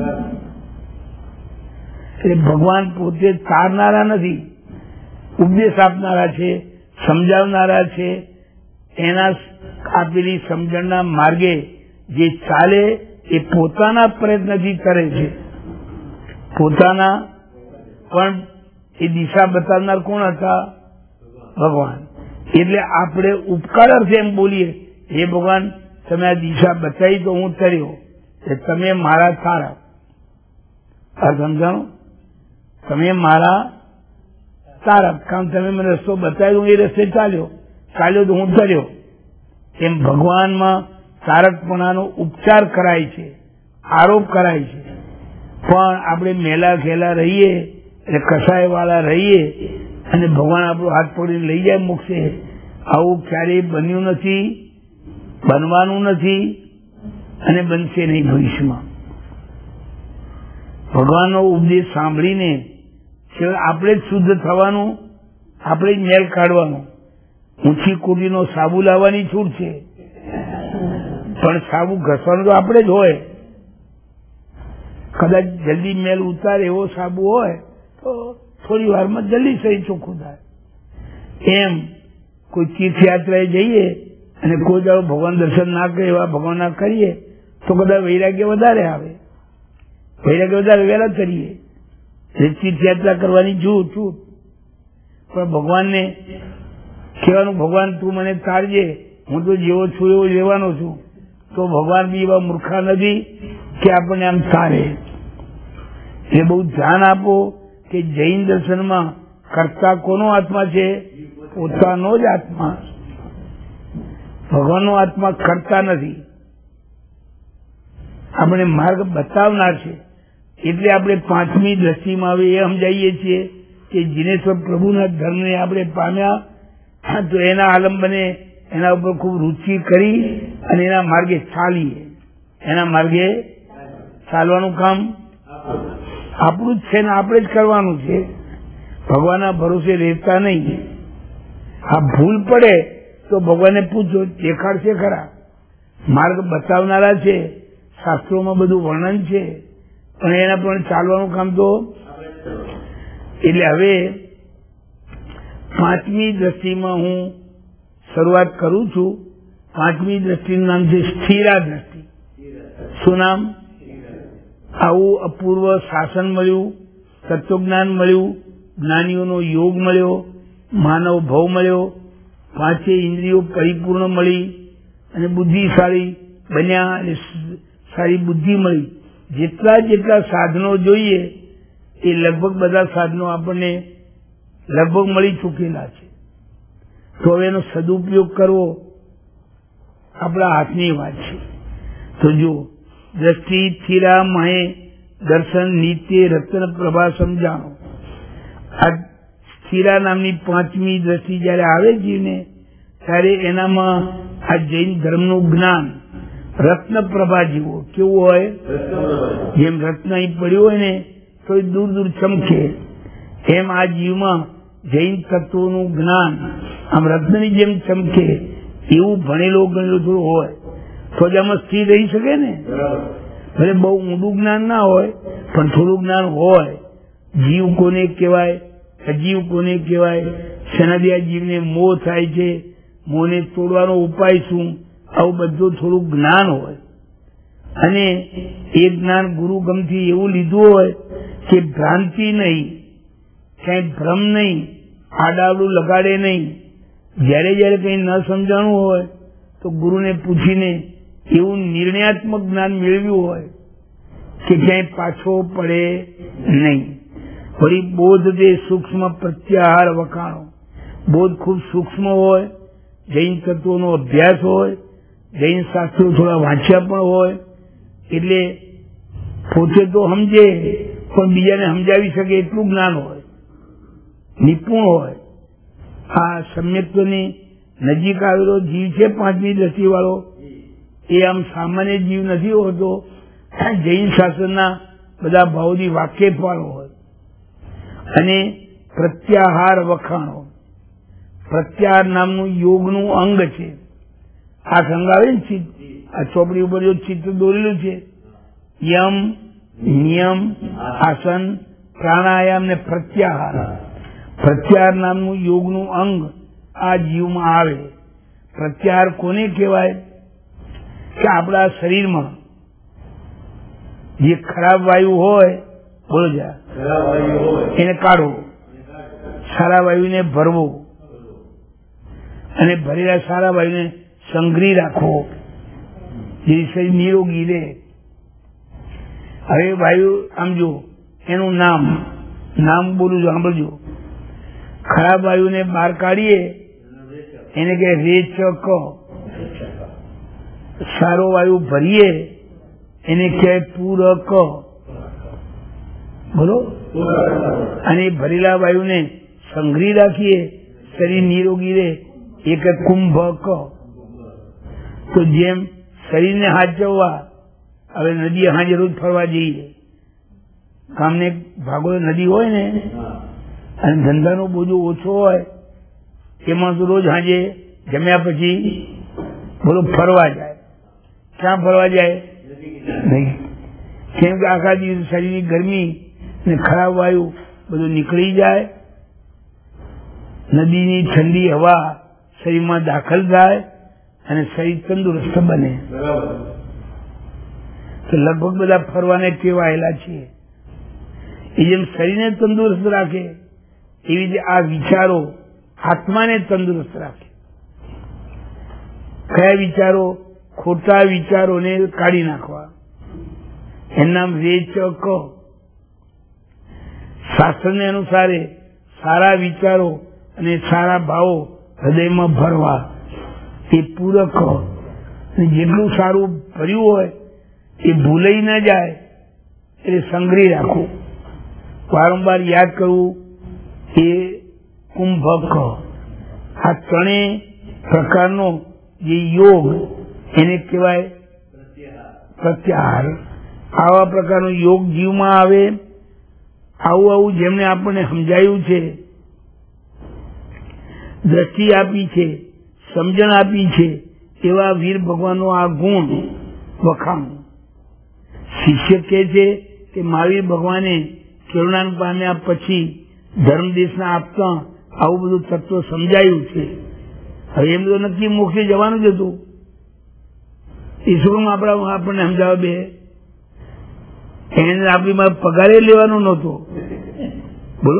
એટલે ભગવાન પોતે તારનારા નથી, ઉપદેશ આપનારા છે, સમજાવનારા છે. એના આપેલી સમજણના માર્ગે જે ચાલે એ પોતાના પ્રયત્નથી કરે છે. પોતાના, પણ એ દિશા બતાવનાર કોણ હતા? ભગવાન. એટલે આપણે ઉપકાર અર્થે એમ બોલીએ, હે ભગવાન તમે આ દિશા બતાવી તો હું તર્યો, તમે મારા તારા. આ સમજાણો? તમે મારા તારક. કામ તમે મને રસ્તો બતાવ્યો, હું એ રસ્તે ચાલ્યો તો હું તર્યો. એમ ભગવાનમાં તારકપણાનો ઉપચાર કરાય છે, આરોપ કરાય છે. પણ આપણે મેલા ખેલા રહીએ, એટલે કસાય વાળા રહીએ અને ભગવાન આપણો હાથ પકડીને લઈ જાય મોક્ષે, આવું ક્યારેય બન્યું નથી, બનવાનું નથી અને બનશે નહીં ભવિષ્યમાં. ભગવાનનો ઉપદેશ સાંભળીને આપણે જ શુદ્ધ થવાનું, આપણે જ મેલ કાઢવાનો. ઊંચી કોટીનો સાબુ લાવવાની છૂટ છે, પણ સાબુ ઘસવાનું તો આપણે જ હોય. કદાચ જલ્દી મેલ ઉતારે એવો સાબુ હોય તો થોડી વારમાં જલ્દી શરીર ચોખ્ખું થાય. એમ કોઈ તીર્થયાત્રાએ જઈએ અને કોઈ દાડો ભગવાન દર્શન ના કરે, એવા ભગવાન ના કરીએ તો કદાચ વૈરાગ્ય વધારે આવે. વૈરાગ્ય વધારે વહેલા કરીએ, તીર્થયાત્રા કરવાની છૂટ. પણ ભગવાનને કહેવાનું, ભગવાન તું મને તારજે, હું તો જેવો છું એવો લેવાનો છું, તો ભગવાન બી એવા મૂર્ખા નથી કે આપણને આમ તારે. એ બહુ ધ્યાન આપો કે જૈન દર્શનમાં કરતા કોનો આત્મા છે? પોતાનો જ આત્મા. ભગવાનનો આત્મા કરતા નથી, આપણે માર્ગ બતાવનાર છે. એટલે આપણે પાંચમી દ્રષ્ટિમાં આવે એ સમજાવીએ છીએ કે જીનેશ્વર પ્રભુના ધર્મને આપણે પામ્યા તો એના આલંબને એના ઉપર ખૂબ રુચિ કરી અને એના માર્ગે ચાલીએ. એના માર્ગે ચાલવાનું કામ આપણું જ છે ને આપણે જ કરવાનું છે. ભગવાનના ભરોસે રહેતા નહીં. આ ભૂલ પડે તો ભગવાનને પૂછો, દેખાડશે ખરા. માર્ગ બતાવનારા છે, શાસ્ત્રોમાં બધું વર્ણન છે, પણ એના પણ ચાલવાનું કામ તો. એટલે હવે પાંચમી દ્રષ્ટિમાં હું શરૂઆત કરું છું. પાંચમી દ્રષ્ટિનું નામ છે સ્થિરા દ્રષ્ટિ. શું નામ? આવું અપૂર્વ શાસન મળ્યું, તત્વજ્ઞાન મળ્યું, જ્ઞાનીઓનો યોગ મળ્યો, માનવ ભાવ મળ્યો, પાંચે ઇન્દ્રિયો પરિપૂર્ણ મળી અને બુદ્ધિશાળી બન્યા અને સારી બુદ્ધિ મળી. જેટલા સાધનો જોઈએ એ લગભગ બધા સાધનો આપણને લગભગ મળી ચૂકેલા છે. તો હવે એનો સદુપયોગ કરવો આપણા હાથની વાત છે. તો જો દ્રષ્ટિ થીરા માહે દર્શન નિત્ય રત્ન પ્રભા સમજાણો. આ સ્થિરા નામની પાંચમી દ્રષ્ટિ જયારે આવે જીવને ત્યારે એનામાં આ જૈન ધર્મનું જ્ઞાન રત્ન પ્રભા જેવો કેવું હોય? જેમ રત્ન અહીં પડ્યું હોય ને તો દૂર દૂર ચમકે, એમ આ જીવમાં જૈન તત્વોનું જ્ઞાન આમ રત્નની જેમ ચમકે એવું ભણેલો ગણેલો થોડું હોય તો જ આમાં સ્થિર રહી શકે ને. ભલે બહુ ઊંડું જ્ઞાન ના હોય પણ થોડું જ્ઞાન હોય. જીવ કોને કહેવાય, અજીવ કોને કહેવાય, શેનાથી આ જીવને મોહ થાય છે, મોહને તોડવાનો ઉપાય શું, આવું બધું થોડું જ્ઞાન હોય. અને એ જ્ઞાન ગુરુગમથી એવું લીધું હોય કે ભ્રાંતિ નહીં, ક્યાંય ભ્રમ નહીં, આડાવડું લગાડે નહીં. જયારે જયારે કંઈ ન સમજાણું હોય તો ગુરુને પૂછીને એવું નિર્ણયાત્મક જ્ઞાન મેળવ્યું હોય કે ક્યાંય પાછો પડે નહીં. વળી બોધ દે સૂક્ષ્મ પ્રત્યાહાર વખાણો. બોધ ખૂબ સૂક્ષ્મ હોય, જૈન તત્વોનો અભ્યાસ હોય, જૈન શાસ્ત્રો થોડા વાંચ્યા પણ હોય, એટલે પોતે તો સમજે પણ બીજાને સમજાવી શકે એટલું જ્ઞાન હોય, નિપુણ હોય. આ સમ્યક્તની નજીક આવેલો જીવ છે પાંચમી દ્રષ્ટિ વાળો, એ આમ સામાન્ય જીવ નથી હોતો. જૈન શાસ્ત્રના બધા ભાવથી વાકેફ વાળો હોય. અને પ્રત્યાહાર વખાણો. પ્રત્યાહાર નામનું યોગનું અંગ છે. આ અંગ આવે ને ચિત્ત, આ ચોપડી ઉપર જો ચિત્ર દોરેલું છે, યમ, નિયમ, આસન, પ્રાણાયામ ને પ્રત્યાહાર. પ્રત્યાહાર નામનું યોગનું અંગ આ જીવમાં આવે. પ્રત્યાહાર કોને કહેવાય? કે આપણા શરીરમાં જે ખરાબ વાયુ હોય, બોલો જા, એને કાઢવો, સારા વાયુને ભરવો અને ભરેલા સારા વાયુને સંગ્રહી રાખવો, જેથી શરીર નિરોગી રહે. હવે વાયુ આમ જો એનું નામ બોલું છું, સાંભળજો. ખરાબ વાયુને બહાર કાઢીએ એને કે રેચક. સારો વાયુ ભરીએ એને કે પૂરક. બોલો. અને ભરેલા વાયુને સંગ્રહી રાખીએ, શરીર નિરોગી રહે, એ કે કુંભક. તો જેમ શરીરને હાચવવા, હવે નદી હાજે રોજ ફરવા જઈએ, ગામને ભાગો નદી હોય ને અને ધંધાનો બોજો ઓછો હોય, એમાં તો રોજ હાજે જમ્યા પછી બોલો ફરવા જાય. ક્યાં ફરવા જાય? નહીં. કેમ કે આખા દિવસ શરીરની ગરમી ને ખરાબ વાયુ બધું નીકળી જાય, નદીની ઠંડી હવા શરીરમાં દાખલ થાય અને શરીર તંદુરસ્ત બને. તો લગભગ બધા ફરવાને ટેવાયેલા છીએ. એ જેમ શરીરને તંદુરસ્ત રાખે એવી રીતે આ વિચારો આત્માને તંદુરસ્ત રાખે. કયા વિચારો? ખોટા વિચારોને કાઢી નાખવા. એના વેચક શાસ્ત્રને અનુસારે સારા વિચારો અને સારા ભાવો હૃદયમાં ભરવા એ પૂરક. જેટલું સારું ભર્યું હોય એ ભૂલાઈ ન જાય એટલે સંગ્રહી રાખવું, વારંવાર યાદ કરવું એ કુંભક. આ ત્રણેય પ્રકારનો જે યોગ એને કહેવાય પ્રત્યાહાર. આવા પ્રકારનો યોગ જીવમાં આવે. આવું જેમને આપણને સમજાયું છે, દ્રષ્ટિ આપી છે, સમજણ આપી છે, એવા વીર ભગવાનનો આ ગુણ વખાણ. શિષ્ય કહે છે કે મહાવીર ભગવાને કેળવણ પામ્યા પછી ધર્મદેશના આપતા આવું બધું તત્વ સમજાયું છે. હવે એમ તો નક્કી મોક્ષે જવાનું જ હતું. ઈશ્વરમાં આપણને સમજાવે બે એને આપણી પગારે લેવાનો નહોતો. બોલો,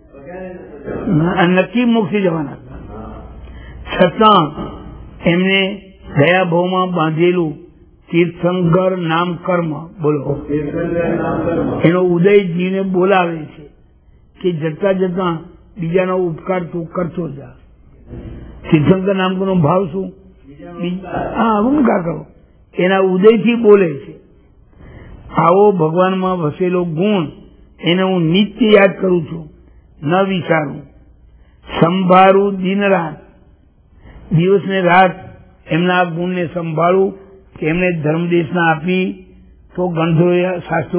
નક્કી મોક્ષે જવાના છતાં એમને ગયા ભાવમાં બાંધેલું તીર્થંકર નામ કર્મ, બોલો, એનો ઉદય જીવને બોલાવે છે કે જતા જતા બીજાનો ઉપકાર તું કરતો જા. તીર્થંકર નામ નો ભાવ શું? હા, ઉપકાર કરો. એના ઉદયથી બોલે છે. આવો ભગવાનમાં વસેલો ગુણ એને હું નિત્ય યાદ કરું છું, ન વિચારું. સંભાળું દિન રાત, દિવસ ને રાત એમના ગુણને સંભાળું કે એમને ધર્મદેશના આપી તો ગંધર્વોએ શાસ્ત્રો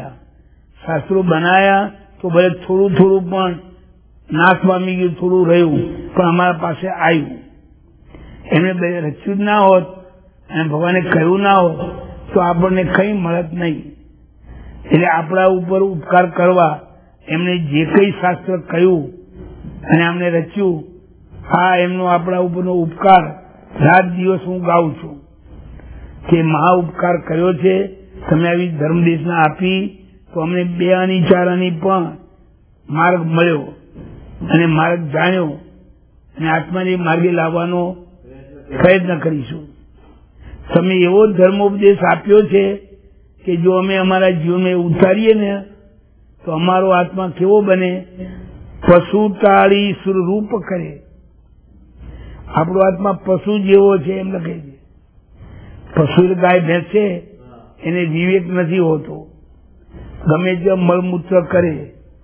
બનાયા તો ભલે થોડું થોડું પણ નાશ પામી ગયું, થોડું રહ્યું પણ અમારા પાસે આવ્યું. એમને રચ્યું જ ના હોત અને ભગવાને કહ્યું ના હોત તો આપણને કઈ મળત નહીં. એટલે આપણા ઉપર ઉપકાર કરવા એમને જે કઈ શાસ્ત્ર કહ્યું અને અમને રચ્યું, આ એમનો આપણા ઉપરનો ઉપકાર રાત દિવસ હું ગાઉં છું કે મહા ઉપકાર કર્યો છે. તમે આવી ધર્મદેશના આપી તો અમને 2 આની 4 આની પણ માર્ગ મળ્યો અને માર્ગ જાણ્યો અને આત્માને માર્ગે લાવવાનો પ્રયત્ન કરીશું. તમે એવો ધર્મોપદેશ આપ્યો છે કે જો અમે અમારા જીવનમાં ઉતારીએ ને તો અમારો આત્મા કેવો બને? પશુ ટાળી સુરરૂપ કરે. આપણો આત્મા પશુ જેવો છે એમ લખે છે. પશુ ગાય ભેંસ છે એને વિવેક નથી હોતો, ગમે ત્યાં મળમૂત્ર કરે,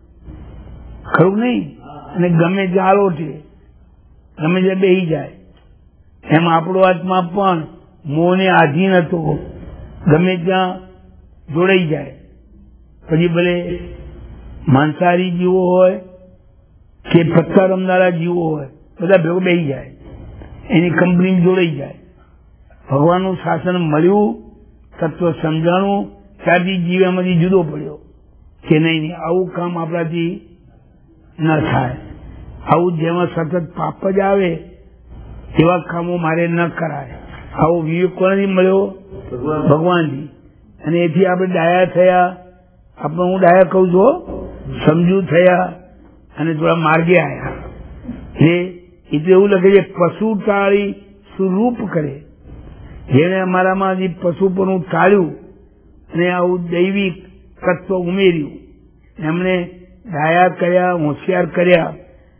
ખરું નહીં, અને ગમે ત્યાં આલોટે, ગમે ત્યાં બેસી જાય. એમ આપણો આત્મા પણ મોહને આધીન હતો, ગમે ત્યાં જોડાઈ જાય. પછી ભલે માંસાહારી જીવો હોય કે પત્તા રમનારા જીવો હોય, બધા ભેગો બેસી જાય, એની કંપની જોડાઈ જાય. ભગવાનનું શાસન મળ્યું, તત્વ સમજાણું, ત્યારથી જીવ એમાંથી જુદો પડ્યો કે નહીં, આવું કામ આપણાથી ન થાય. આવું જેમાં સતત પાપ જ આવે એવા કામો મારે ન કરાય. આવો વિવેક કોનાથી મળ્યો? ભગવાનથી. અને એથી આપણે ડાયા થયા. આપણે હું ડાયા કહું છું, સમજુ થયા અને થોડા માર્ગે આવ્યા. એટલે એવું લખે છે પશુ ટાળી સુરૂપ કરે. જેને અમારામાંથી પશુપણું ટાળ્યું અને આવું દૈવિક તત્વ ઉમેર્યું, એમણે ડાયા કર્યા, હોશિયાર કર્યા,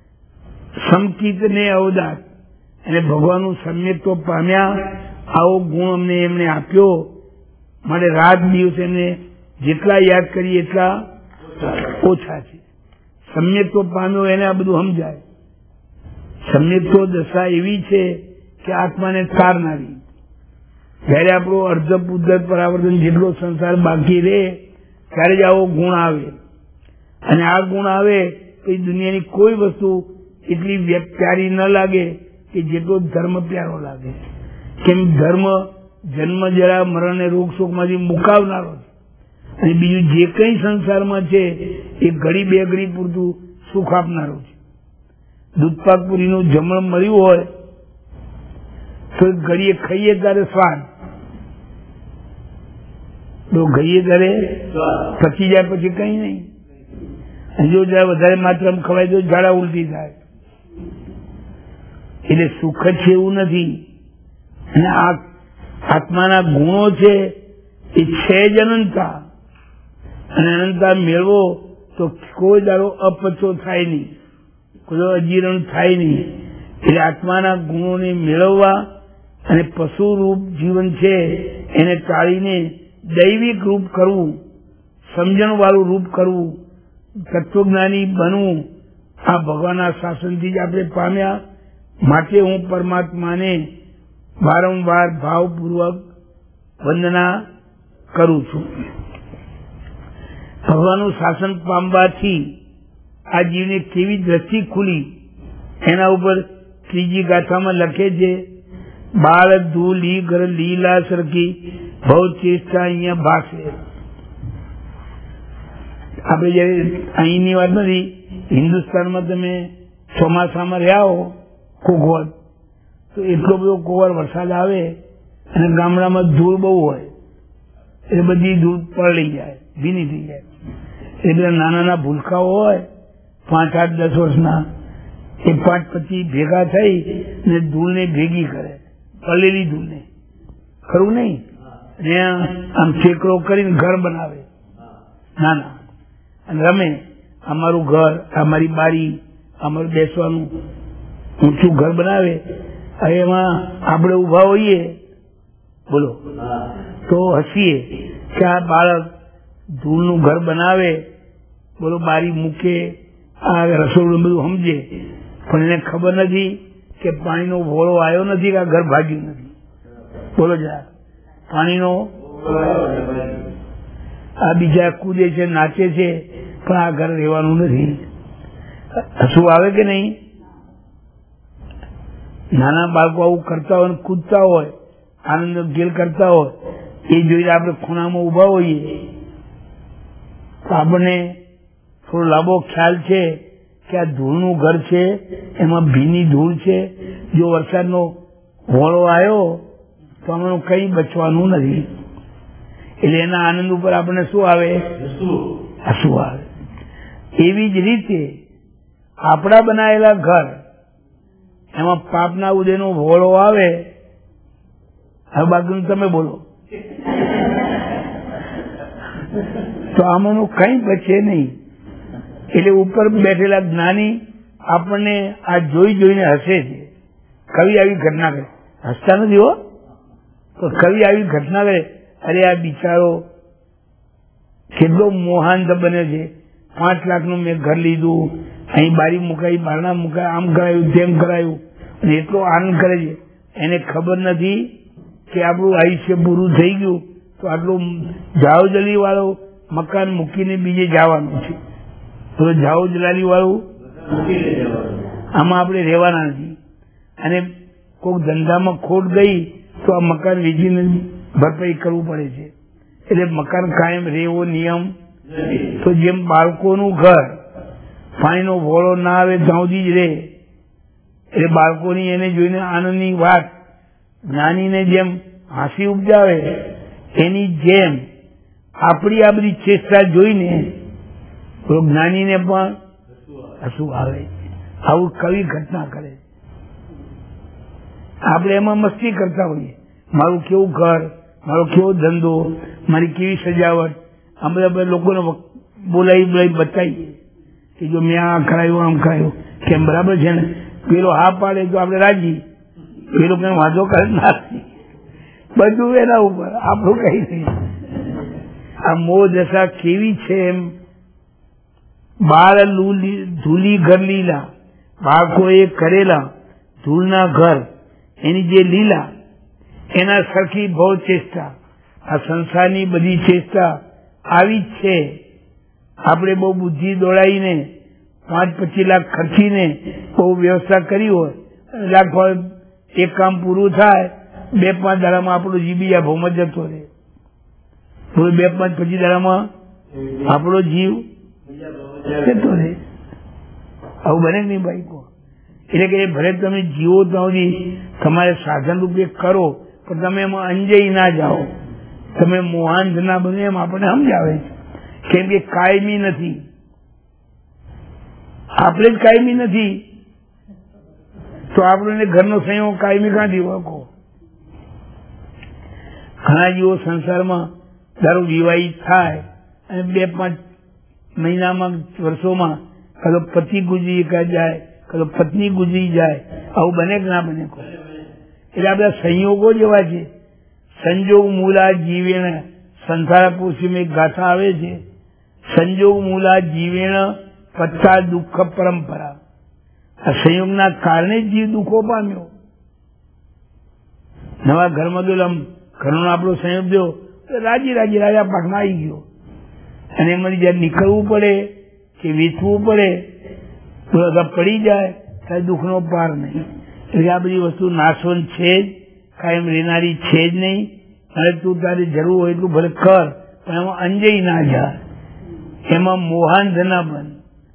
સમકિત ને અવદાત અને ભગવાનનું સમ્યક્ત્વ પામ્યા. આવો ગુણ અમને એમને આપ્યો. માટે રાત દિવસ એમને જેટલા યાદ કરીએ એટલા ઓછા છે. સમ્યક્ત્વ પામ્યો એને આ બધું સમજાય. સમ્યક્ત્વ દશા એવી છે કે આત્માને તારનારી. જયારે આપણો અર્ધ ઉદ્ધત પરાવર્તન જેટલો સંસાર બાકી રહે ત્યારે જ આવો ગુણ આવે. અને આ ગુણ આવે તો દુનિયાની કોઈ વસ્તુ એટલી પ્યારી ન લાગે કે જેટલો ધર્મ પ્યારો લાગે. કેમ? ધર્મ જન્મ જરા મરણ અને રોગ શોકમાંથી મુકાવનારો છે. અને બીજું જે કંઈ સંસારમાં છે એ ઘડી બે ઘડી પૂરતું સુખ આપનારો છે. દૂધપાકપુરીનું જમણ મળ્યું હોય તો ઘડીએ ખાઈએ ત્યારે સ્વાદ, તો ઘડીએ ત્યારે પચી જાય પછી કઈ નહીં. અને જો જરા વધારે માત્રામાં ખવાય તો ઝાડા ઉલટી થાય. એટલે સુખ જ છે એવું નથી. અને આત્માના ગુણો છે એ છે જ અનંતા, અને અનંતા મેળવો તો કોઈ દાડો અપચો થાય નહીં, કોઈ અજીર્ણ થાય નહીં. એટલે આત્માના ગુણોને મેળવવા અને પશુ રૂપ જીવન છે એને ટાળીને દૈવિક રૂપ કરવું, સમજણ વાળું રૂપ કરવું, તત્વજ્ઞાની બનવું. આ ભગવાનના શાસનથી જ આપણે પામ્યા. માટે હું પરમાત્માને વારંવાર ભાવપૂર્વક વંદના કરું છું. ભગવાનનું શાસન પામવાથી આ જીવને કેવી દ્રષ્ટિ ખુલી એના ઉપર ત્રીજી ગાથામાં લખે છે, બાળ ધૂલી ઘર લીલા સરખી ભવ ચેષ્ટા અહીંયા ભાષે. આપણે જયારે અહીંની વાત નથી, હિન્દુસ્તાનમાં તમે ચોમાસામાં રહ્યા હો કોગવર, તો એટલો બધો કોગવર વરસાદ આવે અને ગામડામાં ધૂળ બહુ હોય, એ બધી ધૂળ પલળી જાય, ભીની થઈ જાય. એટલે નાના નાના ભૂલકાઓ હોય 5, 8, 10 વર્ષના, એ 5 પછી ભેગા થઈ ને ધૂળને ભેગી કરે, પલેલી ધૂળને, ખરું નહીં? ને આમ ચેકડો કરીને ઘર બનાવે નાના, અને રમે, અમારું ઘર, અમારી બારી, અમારું બેસવાનું ઊંચું ઘર બનાવે. હવે એમાં આપણે ઉભા હોઈએ, બોલો, તો હસીએ કે આ બાળક ધૂળનું ઘર બનાવે, બોલો, બારી મૂકે, આ રસોડું બધું સમજે, પણ એને ખબર નથી કે પાણીનો વોળો આવ્યો નથી કે આ ઘર ભાગ્યું નથી. બોલો જરા, પાણીનો આ બીજા કૂદે છે, નાચે છે, પણ આ ઘર રહેવાનું નથી. હસવું આવે કે નહીં? નાના બાળકો આવું કરતા હોય, કૂદતા હોય, આનંદ ગેલ કરતા હોય, એ જોઈને આપણે ખૂણામાં ઉભા હોઈએ તો આપણને થોડો લાંબો ખ્યાલ છે કે આ ધૂળનું ઘર છે, એમાં ભીની ધૂળ છે, જો વરસાદનો વોળો આવ્યો તો આમાં કંઈ બચવાનું નથી. એટલે એના આનંદ ઉપર આપણને શું આવે? હસવું આવે. એવી જ રીતે આપણા બનાવેલા ઘર, એમાં પાપના ઉદયનો વોળો આવે, હવે બાકીનું તમે બોલો, તો આમાંનું કંઈ બચે નહીં. એટલે ઉપર બેઠેલા જ્ઞાની આપણને આ જોઈ જોઈને હસે છે. કવિ આવી ઘટના કરે, હસતા નથી હો, તો કવિ આવી ઘટના કરે, અરે આ બિચારો કેટલો મોહાંત બને છે, 5 લાખનું મેં ઘર લીધું, અહીં બારી મુકાઈ, બારણા મુકાય, આમ કરાયું, તેમ કરાયું, અને એટલો આનંદ કરે છે. એને ખબર નથી કે આપણું આયુષ્ય પૂરું થઈ ગયું તો આટલું જાવ જલી વાળો મકાન મૂકીને બીજે જવાનું છે. તો જાવ જલાલી વાળું આમાં આપણે રહેવાના નથી, અને કોઈક ધંધામાં ખોટ ગઈ તો આ મકાન વેચીને ભરપાઈ કરવું પડે છે. એટલે મકાન કાયમ રહેવો નિયમ. તો જેમ બાળકોનું ઘર પાણીનો વોળો ના આવે ત્યાં સુધી જ રહે, એટલે બાળકોની એને જોઈને આનંદની વાત જ્ઞાનીને જેમ હાંસી ઉપજાવે, એની જેમ આપણી આ બધી ચેષ્ટા જોઈને જ્ઞાનીને પણ હસવું આવે. આવું કવિ ઘટના કરે, આપણે એમાં મસ્તી કરતા હોઈએ, મારું કેવું ઘર, મારો કેવો ધંધો, મારી કેવી સજાવટ, આ બધા લોકોને બોલાવી બતાવીએ કે જો મેં આ કરાયું, આમ કરાયું, કેમ બરાબર છે ને? પેલો હા પાડે તો આપણે રાજી, પેલો કઈ વાંધો કરે નથી, બધું એના ઉપર, આપણું કઈ નહીં. આ મોહ દશા કેવી છે એમ, બાળ ધૂલી ઘર લીલા, બાળકોએ કરેલા ધૂળના ઘર, એની જે લીલા, એના સરખી ભવ ચેષ્ટા. આ સંસારની બધી ચેષ્ટા આવી જ છે. આપણે બહુ બુદ્ધિ દોડાઈને 5-25 લાખ ખર્ચીને બહુ વ્યવસ્થા કરી હોય, લાખ એક કામ પૂરું થાય, 2-5 દાડામાં આપણો જીવ બીજા ભાવમાં જતો રહે. 2-5-25 દાડામાં આપણો જીવ જતો રહે. આવું બને નહીં ભાઈ કો. એટલે કે ભલે તમે જીવો ત્યાં તમારે સાધન રૂપે કરો, પણ તમે એમાં અંજાઈ ના જાઓ, તમે મોહાંત ના બને, એમ આપણને સમજાવે છે. કેમ કે કાયમી નથી, આપણે જ કાયમી નથી, તો આપણને ઘરનો સંયોગ કાયમી ક્યાંથી ઓળખો? ઘણા જીવો સંસારમાં ધારો વિવાહિત થાય અને 2-5 મહિનામાં વર્ષોમાં કદો પતિ ગુજરી જાય, કદો પત્ની ગુજરી જાય, આવું બને કે ના બને? એટલે આ બધા સંયોગો જેવા છે. સંજોગ મૂલા જીવેણ સંસાર પુરુષી એક ગાથા આવે છે, સંજોગ મૂલા જીવેણ પચ્છા દુઃખ પરંપરા. આ સંયોગના કારણે જ જીવ દુઃખો પામ્યો. નવા ઘરમાં તો ઘરનો આપણો સંયોગ થયો રાજી રાજા પાકમાં આવી ગયો અને એમાંથી જયારે નીકળવું પડે કે વેચવું પડે તો પડી જાય ત્યારે દુઃખનો પાર નહીં. એટલે આ બધી વસ્તુ નાશવંત છે જ, કાયમ રહેનારી છે જ નહીં. અને તું તારી જરૂર હોય એટલું ભલે કર, પણ એમાં અંજય ના જા, એમાં મોહાંધ ના બન.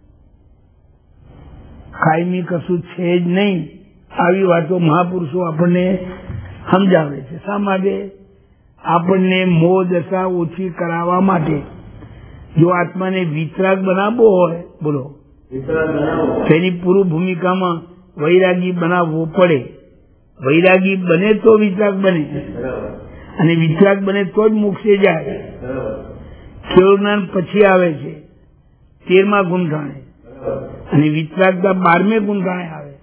કાયમી કશું છે જ નહીં. આવી વાતો મહાપુરુષો આપણને સમજાવે છે. શા માટે? આપણને મોહ દશા ઓછી કરાવવા માટે. જો આત્માને વિતરાગ બનાવવો હોય, બોલો, તેની પૂર્વ ભૂમિકામાં વૈરાગી બનાવવો પડે. વૈરાગી બને તો વિતરાગ બને, અને વિતરાગ બને તો જ મોક્ષે જાય. કેવળ જ્ઞાન પછી આવે છે 13મા ગુંઠાણે, અને વિતરાગતા 12મે ગુંઠાણે આવે.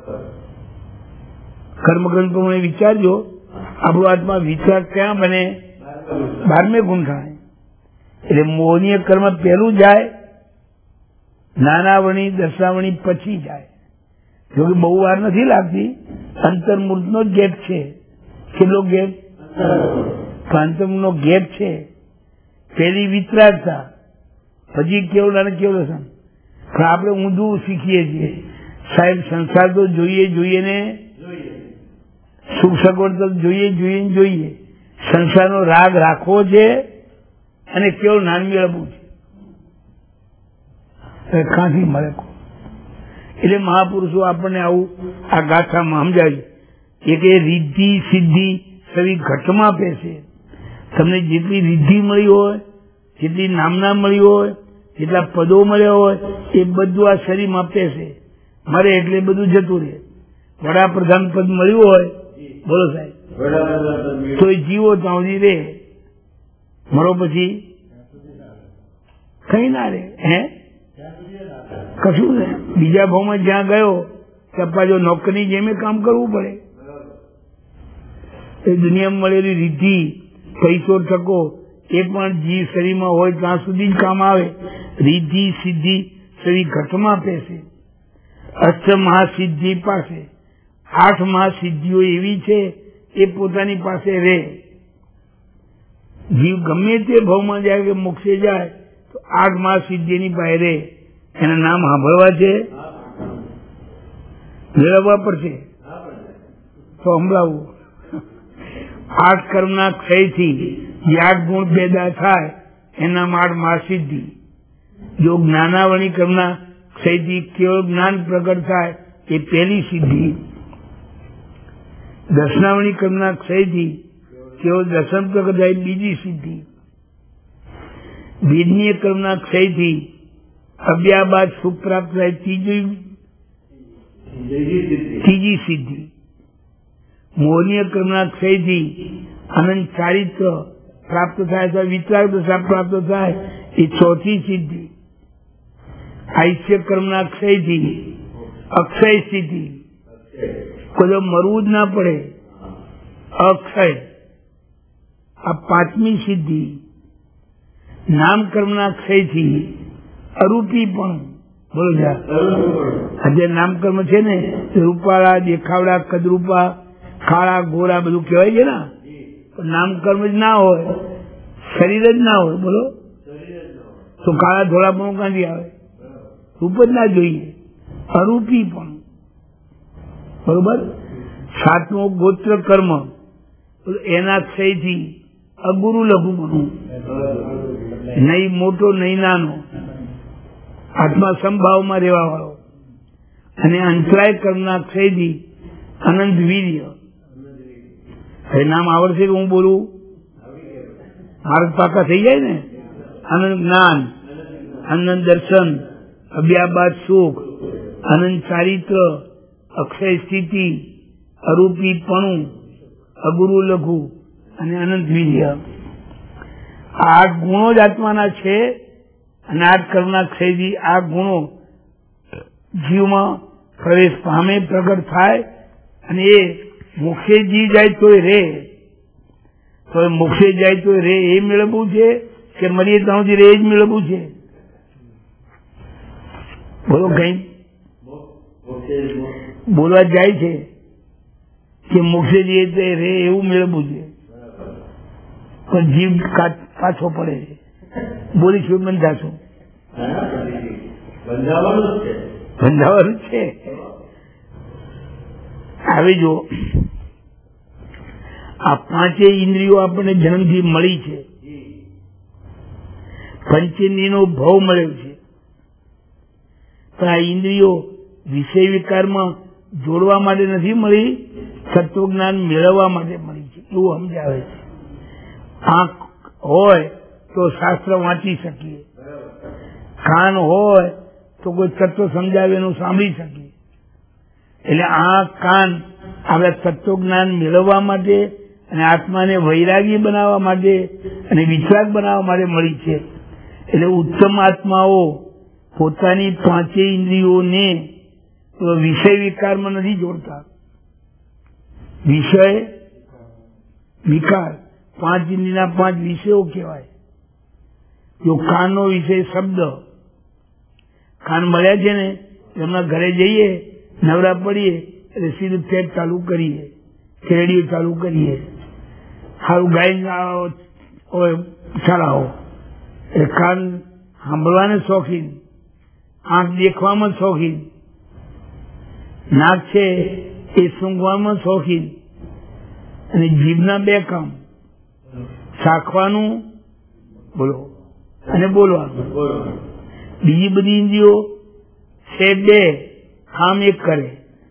કર્મગ્રંથ પ્રમાણે વિચારજો, આપણો આત્મા વિતરાગ ક્યાં બને? 12મે ગુંઠાણે. એટલે મોહનીય કર્મ પહેલું જાય, નાનાવણી દશાવણી પછી જાય. જો કે બહુ વાર નથી લાગતી. અંતર્મૂર્ત નો ગેપ છે. કેટલો ગેપ? અંતર્મૂર્ત નો ગેપ છે. પેલી વિતરાગતા, પછી કેવળ અને કેવળ દર્શન. પણ આપણે ઊંધું શીખીએ છીએ. સાહેબ સંસાર તો જોઈએ ને, સુખ સગવડ તો જોઈએ. સંસારનો રાગ રાખવો છે અને કેવળ જ્ઞાન મેળવવું છે. ક્યાંથી મળે? એટલે મહાપુરુષો આપણને આવું આ ગાથામાં સમજાવ્યું કે રિદ્ધિ સિદ્ધિ સવી ઘટમાં પેશે. તમને જેટલી રિદ્ધિ મળી હોય, જેટલી નામના મળી હોય, જેટલા પદો મળ્યા હોય, એ બધું આ શરીરમાં પેશે. મરે એટલે બધું જતું રહે. વડાપ્રધાન પદ મળ્યું હોય, બોલો સાહેબ, તો એ જીવો ત્યાં સુધી રહે. મરો પછી કઈ ના રે. કશું ને બીજા ભાવમાં જ્યાં ગયો ત્યાં પાછો નોકરની જેમ કામ કરવું પડે. એ દુનિયામાં મળેલી રિદ્ધિ, પૈસો, ટકો એ પણ જીવ શરીરમાં હોય ત્યાં સુધી જ કામ આવે. રિદ્ધિ સિદ્ધિ સવી ઘટમાં પેશે. અષ્ટ મહાસિદ્ધિ પાસે 8 મહાસિદ્ધિઓ એવી છે એ પોતાની પાસે રહે. જીવ ગમે તે ભાવમાં જાય કે મોક્ષે જાય તો 8 મહાસિદ્ધિની પાસે રહે. એના નામ સાંભળવા છે, મેળવવા પડશે તો સંભળાવવું. 8 કર્મના ક્ષયથી જે 8 ગુણ પેદા થાય એના 8 મહાસિદ્ધિ. જો જ્ઞાનાવણી કર્મના ક્ષયથી કેવળ જ્ઞાન પ્રગટ થાય એ પહેલી સિદ્ધિ. દર્શનાવણી કર્મના ક્ષયથી કેવળ દર્શન પ્રગટ થાય બીજી સિદ્ધિ. વેદનીય કર્મના ક્ષયથી અભ્યા બાદ સુખ પ્રાપ્ત થાય ત્રીજી સિદ્ધિ. મોહનીય કર્મના ક્ષયથી અનંત ચારિત્ર પ્રાપ્ત થાય અથવા વિતરાગ દશા પ્રાપ્ત થાય એ ચોથી સિદ્ધિ. આયુષ્ય કર્મના ક્ષયથી અક્ષય સ્થિતિ, કોઈ મરવું જ ના પડે, અક્ષય, આ 5મી સિદ્ધિ. નામ કર્મના ક્ષયથી અરૂપી પણ, બોલો આજે નામ કર્મ છે ને, રૂપાળા, દેખાવડા, કદરૂપા, કાળા, ગોરા બધું કહેવાય છે ને. પણ નામ કર્મ જ ના હોય, શરીર જ ના હોય, બોલો તો કાળા ધોળા પણ ક્યાંથી આવે? રૂપ જ ના જોઈએ. અરૂપી પણ, બરોબર. 7મો ગોત્ર કર્મ, એના ક્ષયથી અગુરુ લઘુ બનવું. નહીં મોટો નહીં નાનો, આત્મા સંભાવમાં રહેવા વાળો. અને અંતરાય કર્મના ક્ષયથી અનંત વીર્ય. હવે નામ આવડશે કે હું બોલું? માર્ગ પાકા થઈ જાય ને. અનંત જ્ઞાન, અનંત દર્શન, અભ્યાબાદ સુખ, અનંત ચારિત્ર, અક્ષય સ્થિતિ, અરૂપીપણું, અગુરુ લઘુ અને અનંત વીર્ય. આ ગુણો જ આત્માના છે અને આ કરુણા ક્ષયથી આ ગુણો જીવમાં પ્રવેશ પામે, પ્રગટ થાય અને એ મોક્ષે જી જાય તોય રે, તો મોક્ષે જાય તો રે એ મેળવવું છે કે મરીએ ત્યાં સુધી રે જ મેળવવું છે? બોલો કઈ બોલવા જાય છે કે મોક્ષે જઈએ તો રે એવું મેળવવું છે, પણ જીવ પાછો પડે છે. બોલીશું બંધાશું, બંધાવાનું છે. હવે જો આ પાંચે ઇન્દ્રિયો આપણને જન્મથી મળી છે, પંચેન્દ્રિયનો ભાવ મળ્યો છે, પણ આ ઇન્દ્રિયો વિષય વિકારમાં જોડવા માટે નથી મળી, તત્વજ્ઞાન મેળવવા માટે મળી છે એવું સમજાવે છે. આંખ હોય તો શાસ્ત્ર વાંચી શકીએ, કાન હોય તો કોઈ તત્વ સમજાવે એનું સાંભળી શકીએ. એટલે આંખ કાન આપણા તત્વજ્ઞાન મેળવવા માટે અને આત્માને વૈરાગી બનાવવા માટે અને વિતરાગ બનાવવા માટે મળી છે. એટલે ઉત્તમ આત્માઓ પોતાની પાંચેય ઇન્દ્રિયોને વિષય વિકારમાં નથી જોડતા. વિષય વિકાર પાંચ ઇન્દ્રિયના પાંચ વિષયો કહેવાય. જો કાનનો વિષય શબ્દ, કાન મળ્યા છે ને એમના ઘરે જઈએ, નવરા પડીએ એટલે સીધું ટેપ ચાલુ કરીએ, રેડિયો ચાલુ કરીએ, સારું ગાય ચલાવો. એટલે કાન સાંભળવાને શોખીન, આંખ દેખવામાં શોખીન, નાક છે એ સૂંઘવામાં શોખીન, અને જીભના બે કામ, ચાખવાનું બોલો અને બોલવાનું. બીજી બધી ઇન્દ્રિયો છે બે, કામ એક કરે.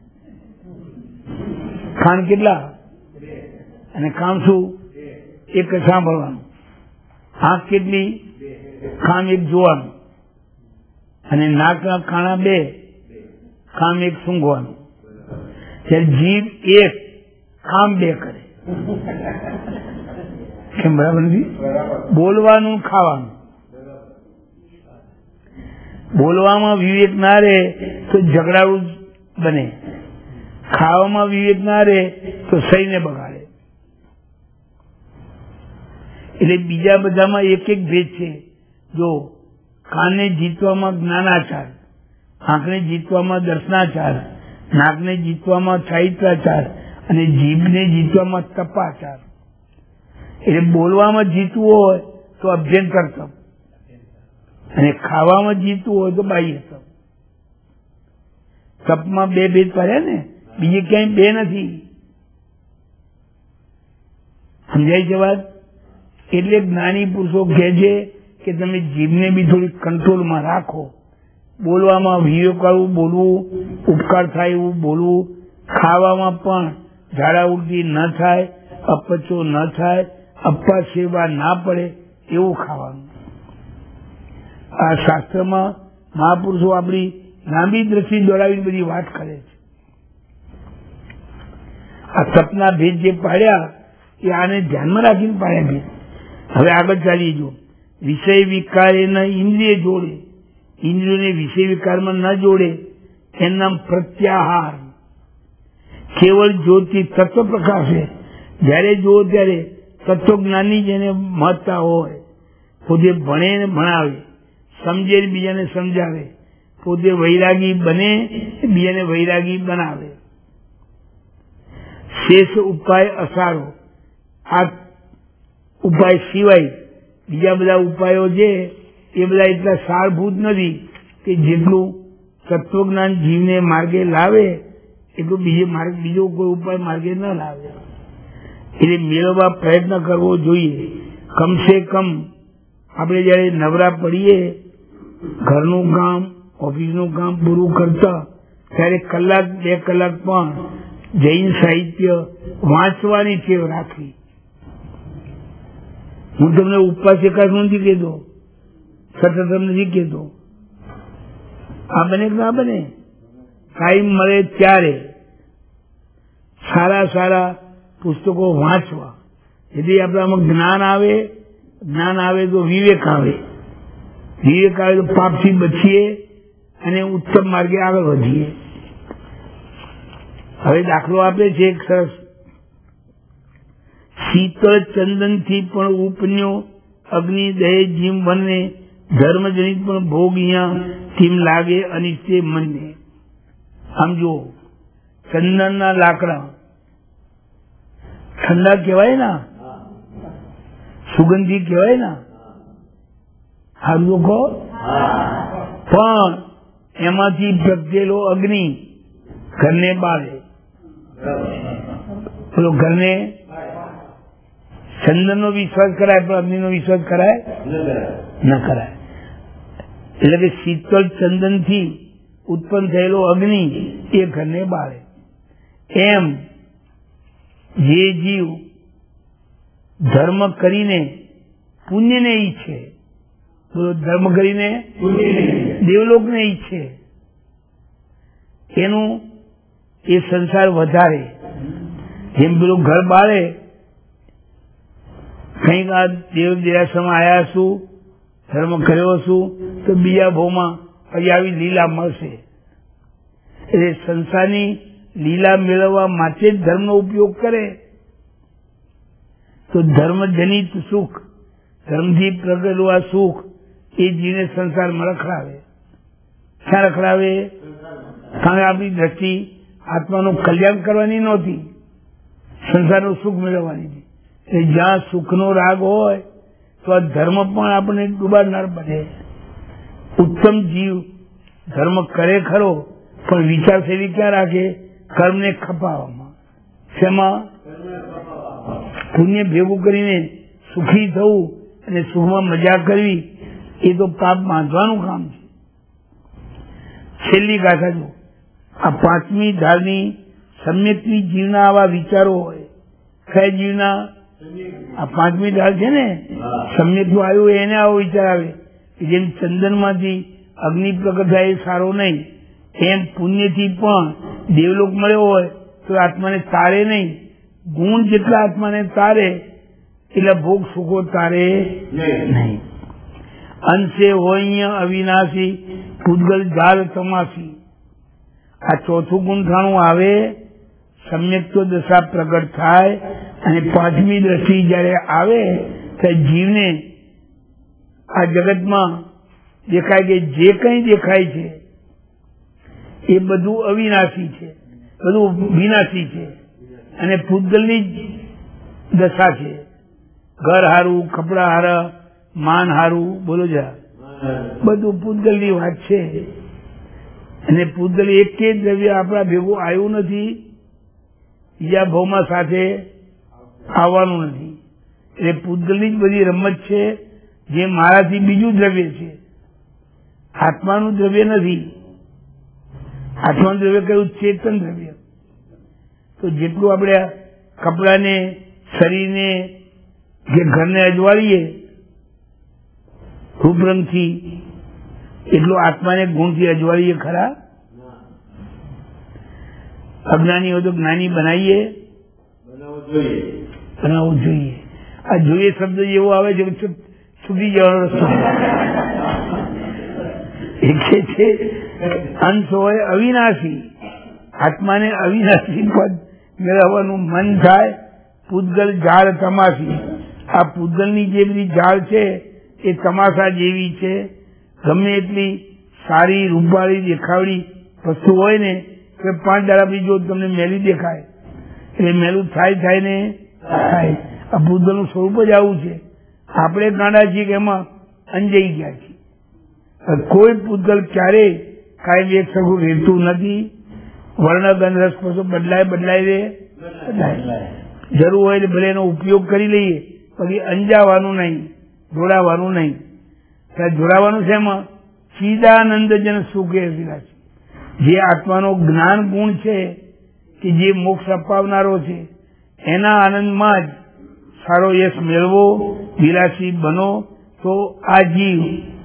કાન કેટલા? અને કામ શું? એક સાંભળવાનું. આંખ કેટલી? કામ એક જોવાનું. અને નાકના કાણા બે, કામ એક સૂંઘવાનું. ત્યારે જીભ એક, કામ બે કરે. કેમ બરાબર નથી? બોલવાનું, ખાવાનું. બોલવામાં વિવેક ના રહે તો ઝઘડાવું બને, ખાવામાં વિવેક ના રહે તો સહીને બગાડે. એટલે બીજા બધામાં એક એક ભેદ છે. જો કાનને જીતવામાં જ્ઞાનાચાર, આંખને જીતવામાં દર્શનાચાર, નાકને જીતવામાં ચારિત્રાચાર અને જીભને જીતવામાં તપાચાર. એટલે બોલવામાં જીતવું હોય તો અભ્યંતર તપ, અને ખાવામાં જીતવું હોય તો બાહ્ય તપ. તપમાં બે ભેદ પડ્યા ને, બીજે ક્યાંય બે નથી. સમજાય છે વાત? એટલે જ્ઞાની પુરુષો કહે છે કે તમે જીભને બી થોડી કંટ્રોલમાં રાખો. બોલવામાં વિવેકવાળું બોલવું, ઉપકાર થાય એવું બોલવું, ખાવામાં પણ ઝાડા ઉલટી ન થાય, અપચો ન થાય, અપા સેવા ના પડે એવું ખાવાનું. આ શાસ્ત્રમાં મહાપુરુષો આપણી લાંબી દ્રષ્ટિ દોડાવીને બધી વાત કરે છે. આ તપના ભેદ જે પાડ્યા એ આને ધ્યાનમાં રાખીને પાડ્યા ભેદ. હવે આગળ ચાલીએ. જો વિષય વિકાર એના ઇન્દ્રિય જોડે, ઇન્દ્રિયોને વિષય વિકારમાં ન જોડે એનું નામ પ્રત્યાહાર. કેવળ જ્યોતિ તત્વ પ્રકાશે, જયારે જુઓ ત્યારે તત્વજ્ઞાની જેને મહત્તા હોય, પોતે ભણે ને ભણાવે, સમજે બીજાને સમજાવે, પોતે વૈરાગી બને, બીજાને વૈરાગી બનાવે. શેષ ઉપાય અસારો. આ ઉપાય સિવાય બીજા બધા ઉપાયો છે એ બધા એટલા સારભૂત નથી કે જેટલું તત્વજ્ઞાન જીવને માર્ગે લાવે એટલું બીજો કોઈ ઉપાય માર્ગે ન લાવે. એટલે મેળવવા પ્રયત્ન કરવો જોઈએ. કમસે કમ આપણે જયારે નવરા પડીએ, ઘરનું કામ, ઓફિસનું કામ પૂરું કરતા ત્યારે કલાક બે કલાક પણ જૈન સાહિત્ય વાંચવાની ટેવ રાખવી. હું તમને ઉપવાસ એકાદ નથી કહેતો, સતત નથી કહેતો. આ બને કે ના બને? ટાઈમ મળે ત્યારે સારા સારા પુસ્તકો વાંચવા, यदि આપણામાં જ્ઞાન આવે તો વિવેક આવે તો પાપથી બચીએ અને ઉત્તમ માર્ગે આગળ વધીએ. હવે દાખલો આપે છે એક સરસ. શીતળ ચંદનથી પણ ઉપન્યો અગ્નિ દહેજ જીમ બને ધર્મજનિત પણ ભોગ અહીંયા ટીમ લાગે અનિષ્ટે મનને. આમ જુઓ, ચંદનના લાકડા ઠંડા કહેવાય ને, સુગંધી કહેવાય ને, હારું લોકો, પણ એમાંથી પ્રગટેલો અગ્નિ ઘરને બાળે. પેલો ઘરને ચંદનનો વિશ્વાસ કરાય પણ અગ્નિનો વિશ્વાસ કરાય ન કરાય. એટલે કે શીતળ ચંદનથી ઉત્પન્ન થયેલો અગ્નિ એ ઘરને બાળે. એમ જે જીવ ધર્મ કરીને પુણ્યને ઈચ્છે, ધર્મ કરીને દેવલોકને ઈચ્છે, એનું એ સંસાર વધારે. જેમ પેલું ઘર બાળે, કંઈક આ દેવ દેરાસરમાં આવ્યા છું, ધર્મ કર્યો છું, તો બીજા ભાવમાં પછી આવી લીલા મળશે. એટલે સંસારની લીલા મેળવવા માટે જ ધર્મનો ઉપયોગ કરે તો ધર્મજનિત સુખ, ધર્મથી પ્રગટેલું આ સુખ એ જીવને સંસારમાં રખડાવે. ક્યાં રખડાવે? કારણ કે આપણી દ્રષ્ટિ આત્માનું કલ્યાણ કરવાની નહોતી, સંસારનું સુખ મેળવવાની હતી. જ્યાં સુખનો રાગ હોય તો આ ધર્મ પણ આપણે ડૂબાડનાર બને. ઉત્તમ જીવ ધર્મ કરે ખરો પણ વિચારશૈલી ક્યાં રાખે? કર્મને ખપાવવામાં. શેમાં? પુણ્ય ભેગું કરીને સુખી થવું અને સુખમાં મજા કરવી એ તો પાપ બાંધવાનું કામ છે. છેલ્લી ગાથા જો, આ પાંચમી ધારની સમ્યકની જીવના આવા વિચારો હોય. કયા જીવના? આ પાંચમી ધાર છે ને, સમ્યકનું આવ્યું એને આવો વિચાર આવે કે જેમ ચંદનમાંથી અગ્નિ પ્રગટ થાય એ સારો નહીં, એમ પુણ્યથી પણ દેવલોક મળ્યો હોય તો આત્માને તારે નહીં. ગુણ જેટલા આત્માને તારે એટલા ભોગ સુખો તારે નહીં. અંશે હોય અવિનાશી પૂતગલ જાલ તમાસી. આ ચોથું ગુણખાણું આવે, સમ્યક દશા પ્રગટ થાય અને પાંચમી દ્રષ્ટિ જયારે આવે ત્યારે જીવને આ જગતમાં દેખાય કે જે કંઈ દેખાય છે એ બધું અવિનાશી છે, બધું વિનાશી છે અને પૂતગલની જ દશા છે. ઘર હારું, કપડા હારા, માન હારું, બોલો જરા, બધું પૂતગલની વાત છે. અને પૂતગલ એક કે દ્રવ્ય આપણા ભેગું આવ્યું નથી, બીજા ભાવમાં સાથે આવવાનું નથી. એટલે પૂતગલની જ બધી રમત છે. જે મારાથી બીજું દ્રવ્ય છે, આત્માનું દ્રવ્ય નથી. આત્માનું દ્રવ્ય કયું? ચેતન દ્રવ્ય. તો જેટલું આપણે કપડાને, શરીરને કે ઘરને અજવાળીએ રૂપરંગથી, એટલું આત્માને ગુણથી અજવાળીએ ખરા? અજ્ઞાની હોય તો જ્ઞાની બનાવીએ, બનાવવું જોઈએ. આ જોઈએ શબ્દ એવો આવે છે કે છૂટી જવાનો રસ્તો. એક છે અંશ હોય અવિનાશી, આત્માને અવિનાશી પદ મેળવવાનું મન થાય. પૂતગલ ઝાડ તમાશી. આ પૂતગલની જે બધી ઝાડ છે એ તમાશા જેવી છે. ગમે એટલી સારી રૂપાળી દેખાવડી વસ્તુ હોય ને કે 5 દાડા પછી જો તમને મેલી દેખાય એટલે મેલું થાય ને થાય. આ પૂતગલનું સ્વરૂપ જ આવું છે. આપણે ગાંડા છીએ કે એમાં અંજાઈ ગયા છીએ. કોઈ પૂતગલ ક્યારેય કાંઈ એક સરખું રહેતું નથી. વર્ણ ગંધ રસ પછી બદલાય. જરૂર હોય તો ભલે એનો ઉપયોગ કરી લઈએ, પછી અંજાવાનું નહીં, જોડાવાનું નહીં. જોડાવાનું છે એમાં ચિદાનંદજન સુખે વિલાસી. જે આત્માનો જ્ઞાન ગુણ છે કે જે મોક્ષ અપાવનારો છે એના આનંદમાં જ સારો યશ મેળવો, વિલાસી બનો તો આ જીવ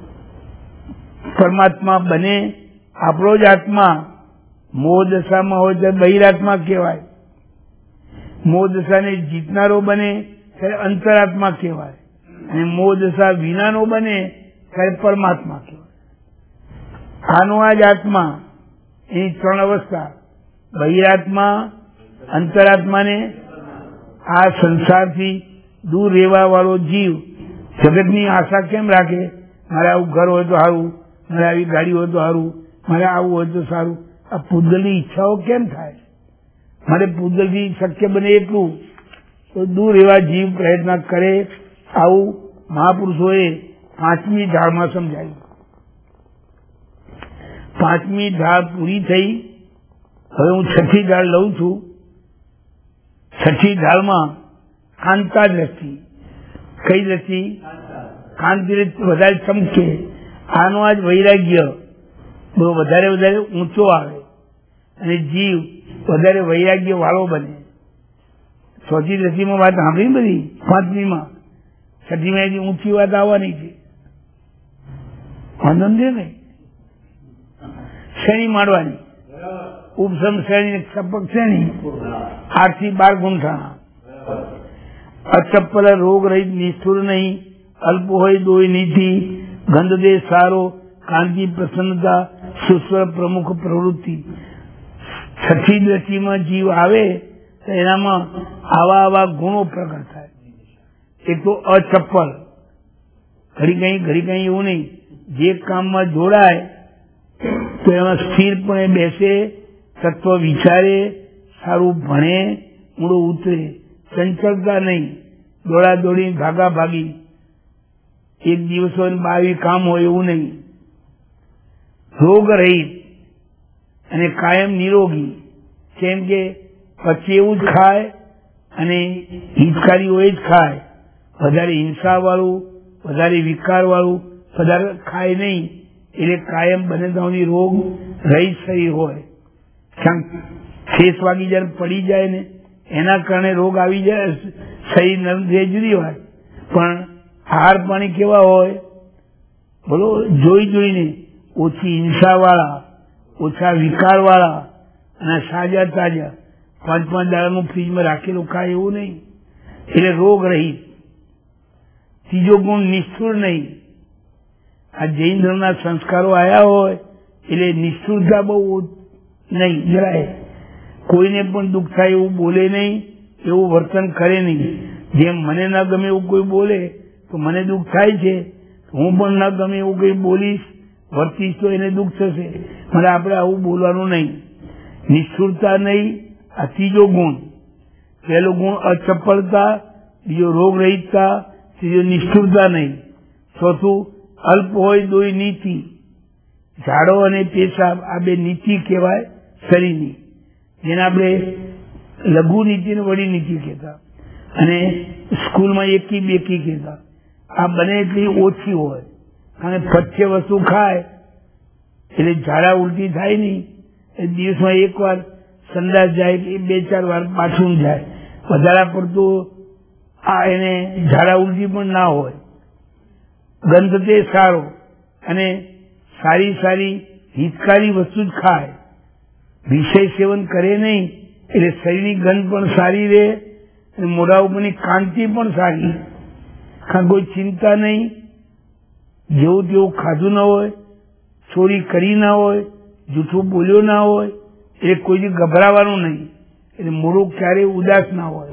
પરમાત્મા બને. આપણો જ આત્મા મોહ દશામાં હોય તો બહિરાત્મા કહેવાય. મોહ દશાને જીતનારો બને ત્યારે અંતરાત્મા કહેવાય, અને મોહ દશા વિનાનો બને ત્યારે પરમાત્મા કહેવાય. આનો આ જ આત્મા, એની ત્રણ અવસ્થા, બહિરાત્મા, અંતરાત્માને આ સંસારથી દૂર રહેવા વાળો જીવ જગતની આશા કેમ રાખે? મારે આવું ઘર હોય તો સારું, મારે આવી ગાડી હોય તો સારું, મારે આવું હોય તો સારું. આ પૂતગલની ઈચ્છાઓ કેમ થાય? મારે પૂતગલથી શક્ય બને એટલું તો દૂર રહેવા જીવ પ્રયત્ન કરે. આવું મહાપુરુષોએ 5મી ઢાળમાં સમજાયું. 5મી ઢાળ પૂરી થઈ. હવે હું 6ઠી ઢાળ લઉં છું. 6ઠી ઢાળમાં કાંતા દ્રષ્ટિ. કઈ દ્રષ્ટિ? કાંતિ વધારે ચમકે. આનો આજ વૈરાગ્ય બહુ વધારે ઊંચો આવે અને જીવ વધારે વૈરાગ્ય વાળો બને. 6ઠી દ્રષ્ટિમાં વાત સાંભળી બધી. 5મીમાં 6ઠીમાં ઊંચી વાત આવવાની છે. વાંધો નહીં. શ્રેણી માંડવાની. ઉપસમ શ્રેણી, સપક શ્રેણી, 8 થી 12 ગુંઠાણા. અચપ્પલ રોગ રહિત, નિષ્ઠુર નહીં, અલ્પ હોય દોય નીતિ, ગંધદે સારો, કાંતિ પ્રસન્નતા, સુસ્વર પ્રમુખ પ્રવૃત્તિ. 6ઠી દ્રષ્ટિમાં જીવ આવે તો એનામાં આવા ગુણો પ્રગટ થાય. એક તો અચપ્પલ, ઘડી કઈ એવું નહીં. જે કામમાં જોડાય તો એમાં સ્થિરપણે બેસે, તત્વ વિચારે, સારું ભણે, ઊંડો ઉતરે. ચંચળતા નહીં, દોડા દોડી ભાગા ભાગી, એક દિવસ હોય 22 કામ હોય એવું નહીં. રોગ રહિત અને કાયમ નિરોગી. કેમ કે પછી એવું જ ખાય અને હિતકારી હોય જ ખાય. વધારે હિંસા વાળું, વધારે વિકાર વાળું વધારે ખાય નહીં. એટલે કાયમ બને ત્યાં રોગ રહિત શરીર હોય. ખેસ વાગી જાય, પડી જાય ને એના કારણે રોગ આવી જાય. શરીર નરમ થઈ જુદી હોય, પણ આહાર પાણી કેવા હોય બોલો? જોઈને ઓછી હિંસા વાળા, ઓછા વિકાર વાળા અને સાજા તાજા. 5 દાડાનું ફ્રીજમાં રાખેલું ખાય એવું નહીં. એટલે રોગ રહિત. ત્રીજો ગુણ નિષ્ઠુર નહીં. આ જૈન ધર્મના સંસ્કારો આવ્યા હોય એટલે નિષ્ઠુરતા બહુ નહીં જરાય. કોઈને પણ દુઃખ થાય એવું બોલે નહીં, એવું વર્તન કરે નહીં. જેમ મને ના ગમે એવું કોઈ બોલે તો મને દુઃખ થાય છે, હું પણ ના ગમે એવું કઈ બોલીશ, વર્તીશ તો એને દુઃખ થશે. મને આપણે આવું બોલવાનું નહીં. નિષ્ઠુરતા નહીં. આ ત્રીજો ગુણ. પહેલો ગુણ અચપ્પલતા, બીજો રોગ રહિતતા, ત્રીજો નિષ્ઠુરતા નહીં, ચોથું અલ્પ હોય દોય નીતિ. ઝાડો અને પેશાબ આ બે નીતિ કહેવાય શરીરની, જેને આપણે લઘુ નીતિ અને વડી નીતિ કહેતા, અને સ્કૂલમાં એકી બેકી કહેતા. આ બને એટલી ઓછી હોય, કારણ કે પથ્ય વસ્તુ ખાય એટલે ઝાડા ઉલટી થાય નહીં. એ દિવસમાં એકવાર સંડાસ જાય કે 2-4 વાર પાછું જાય. વધારે પડતું આ એને ઝાડા ઉલટી પણ ના હોય. ગંધ તે સારો અને સારી હિતકારી વસ્તુ જ ખાય. વિષય સેવન કરે નહીં એટલે શરીરની ગંધ પણ સારી રહે અને મોઢા ઉપરની કાંતિ પણ સારી. કોઈ ચિંતા નહીં, જેવું તેવું ખાધું ના હોય, ચોરી કરી ના હોય, જૂઠું બોલ્યો ના હોય, એટલે કોઈથી ગભરાવાનું નહીં. એટલે મોઢું ક્યારેય ઉદાસ ના હોય.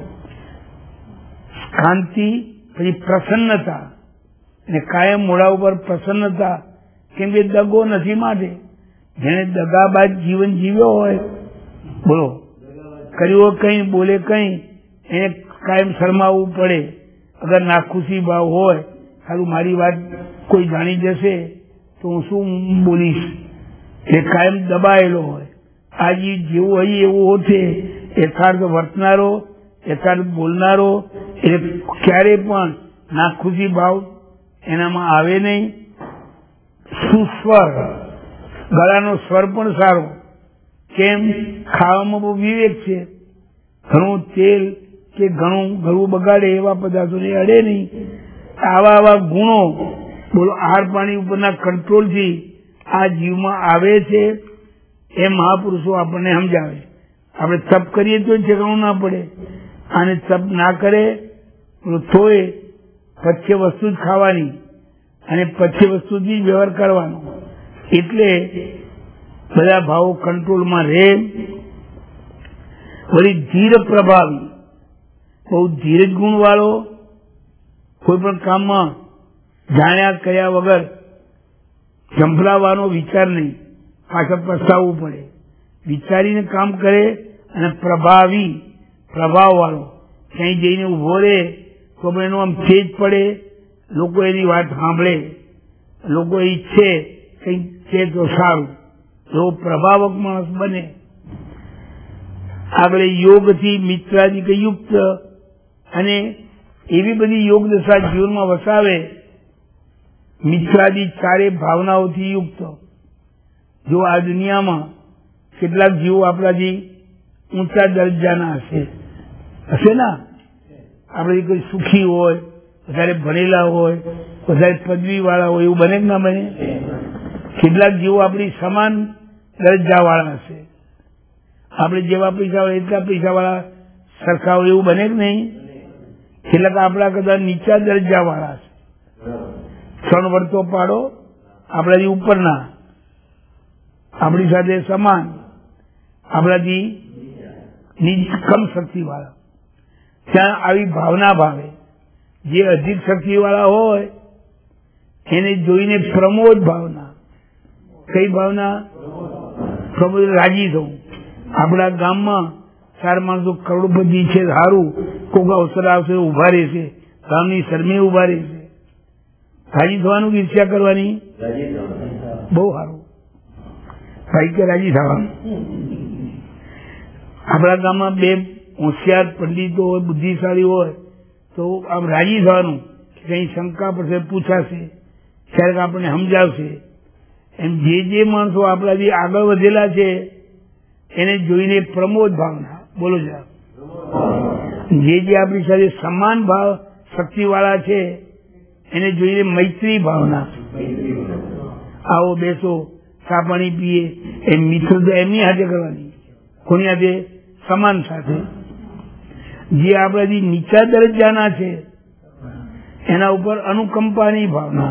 કાંતિ, પછી પ્રસન્નતા, અને કાયમ મોઢા ઉપર પ્રસન્નતા. કેમ કે દગો નથી માટે. જેને દગાબાજ જીવન જીવ્યો હોય, બોલો, કર્યો કઈ બોલે કઈ, એને કાયમ શરમાવવું પડે. અગર નાખુશી ભાવ હોય, સારું મારી વાત કોઈ જાણી જશે તો હું શું બોલીશ, એ કાયમ દબાયેલો હોય. આજે જેવું હોય એવું હોતે યથાર્થ વર્તનારો, યથાર્થ બોલનારો, એટલે ક્યારે પણ નાખુશી ભાવ એનામાં આવે નહીં. સુસ્વર, ગળાનો સ્વર પણ સારો. કેમ? ખાવામાં બહુ વિવેક છે. ઘણું તેલ કે ઘણું બગાડે એવા પદાર્થોને અડે નહીં. આવા ગુણો બોલો આહાર પાણી ઉપરના કંટ્રોલથી આ જીવમાં આવે છે. એ મહાપુરુષો આપણને સમજાવે. આપણે તપ કરીએ તો ઠેકાણું ના પડે, અને તપ ના કરે તોય પથ્ય વસ્તુ જ ખાવાની અને પથ્ય વસ્તુથી જ વ્યવહાર કરવાનો, એટલે બધા ભાવો કંટ્રોલમાં રહે. વળી ધીર પ્રભાવી, બહુ ધીરજ ગુણ વાળો, કોઈ પણ કામમાં જાણ્યા કર્યા વગર જંભલાવાનો વિચાર નહીં, પાછળ પસ્તાવવું પડે, વિચારીને કામ કરે. અને પ્રભાવી, પ્રભાવ વાળો, ક્યાંય જઈને ઉભો રહે તો એનું આમ તેજ પડે, લોકો એની વાત સાંભળે, લોકો ઈચ્છે કંઈક છે તો સારું, એવો પ્રભાવક માણસ બને. આગળ યોગથી મિત્રાદિક યુક્ત, અને એવી બધી યોગ દશા જીવનમાં વસાવે, મિત્રાદિ ચારે ભાવનાઓથી યુક્ત. જો આ દુનિયામાં કેટલાક જીવો આપણાથી ઊંચા દરજ્જાના હશે ના, આપણે કોઈ સુખી હોય, વધારે ભણેલા હોય, વધારે પદવી વાળા હોય, એવું બને કે ના બને? કેટલાક જીવો આપણી સમાન દરજ્જા વાળા હશે, આપણે જેવા પૈસા હોય એટલા પૈસા વાળા સરખા હોય, એવું બને કે નહીં? કેટલાક આપણા કરતા નીચા દરજ્જા વાળા છે, 3 વર્તો પાડો આપણાથી ઉપરના, આપણી સાથે સમાન, આપણાથી કમ શક્તિ વાળા. ત્યાં આવી ભાવના ભાવે. જે અધિક શક્તિ વાળા હોય એને જોઈને પ્રમોદ ભાવના. કઈ ભાવના? પ્રમોદ, રાજી થવું. આપણા ગામમાં 4 માણસો કરોડપતિ છે, સારું, કોઈક અવસર આવશે ઉભા રહેશે, ગામની શરમે ઉભા રહેશે, રાજી થવાનું કે ઈર્ષ્યા કરવાની? બહુ સારું ભાઈ, કે રાજી થવાનું. આપણા ગામમાં 2 હોશિયાર પંડિતો હોય, બુદ્ધિશાળી હોય, તો આમ રાજી થવાનું. કઈ શંકા પડશે, પૂછાશે, ક્યારેક આપણને સમજાવશે. એમ જે માણસો આપણાથી આગળ વધેલા છે એને જોઈને પ્રમોદ ભાવના. બોલો જરા. જે આપણી સાથે સમાન ભાવ શક્તિ વાળા છે એને જોઈને મૈત્રી ભાવના. આવો બેસો, ચા પાણી પીએ, એ મિત્રતા એમની હાથે કરવાની, કોની હાથે? સમાન સાથે. જે આપણાથી નીચા દરજ્જાના છે એના ઉપર અનુકંપાની ભાવના,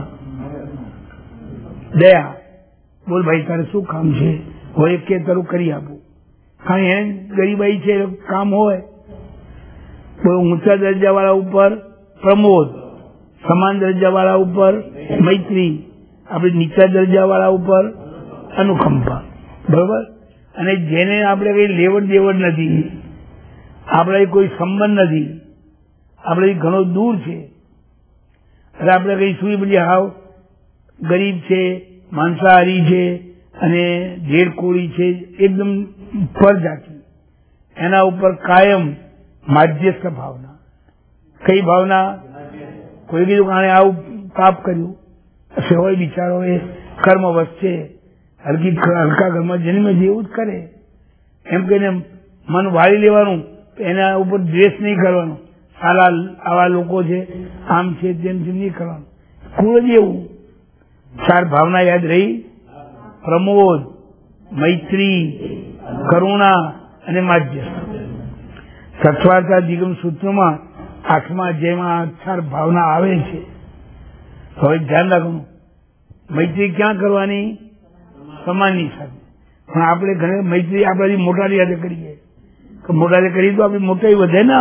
દયા. બોલ ભાઈ, તારે શું કામ છે? હોય કે તારું કરી આપું. કારણ એને ગરીબાઈ છે, કામ હોય. ઊંચા દરજ્જા વાળા ઉપર પ્રમોદ, સમાન દરજ્જા વાળા ઉપર મૈત્રી, આપણે નીચા દરજ્જા વાળા ઉપર અનુકંપા. બરોબર? અને જેને આપણે કઈ લેવડ દેવડ નથી, આપણે કોઈ સંબંધ નથી, આપણે ઘણો દૂર છે, અને આપણે કઈ સુઈ બધી હાવ ગરીબ છે, માંસાહારી છે અને ઝેરખોરી છે, એકદમ પરજાતિ, એના ઉપર કાયમ માધ્યસ્થ ભાવના. કઈ ભાવના? કોઈ કીધું આણે આવું પાપ કર્યું હશે, હોય બિચારો એ કર્મવશ છે, હલકા ઘરમાં જન્મે જેવું જ કરે, એમ કહીને મન વાળી લેવાનું, એના ઉપર દ્વેષ નહીં કરવાનો. સાલા આવા લોકો છે, આમ છે, તેમ છે, નહીં કરવાનું. કુળ જ એવું. 4 ભાવના યાદ રહી? પ્રમોદ, મૈત્રી, કરુણા અને માધ્યસ્થ. સત્વાર્થા દિગમ સૂત્રમાં 8મા અધ્યાયમાં 4 ભાવના આવે છે. હવે ધ્યાન રાખવાનું, મૈત્રી ક્યાં કરવાની? સમાનની સાથે. પણ આપણે ઘણી મૈત્રી આપણાથી મોટાની સાથે કરીએ, મોટાને કરી તો આપણી મોટાઈ વધે ને.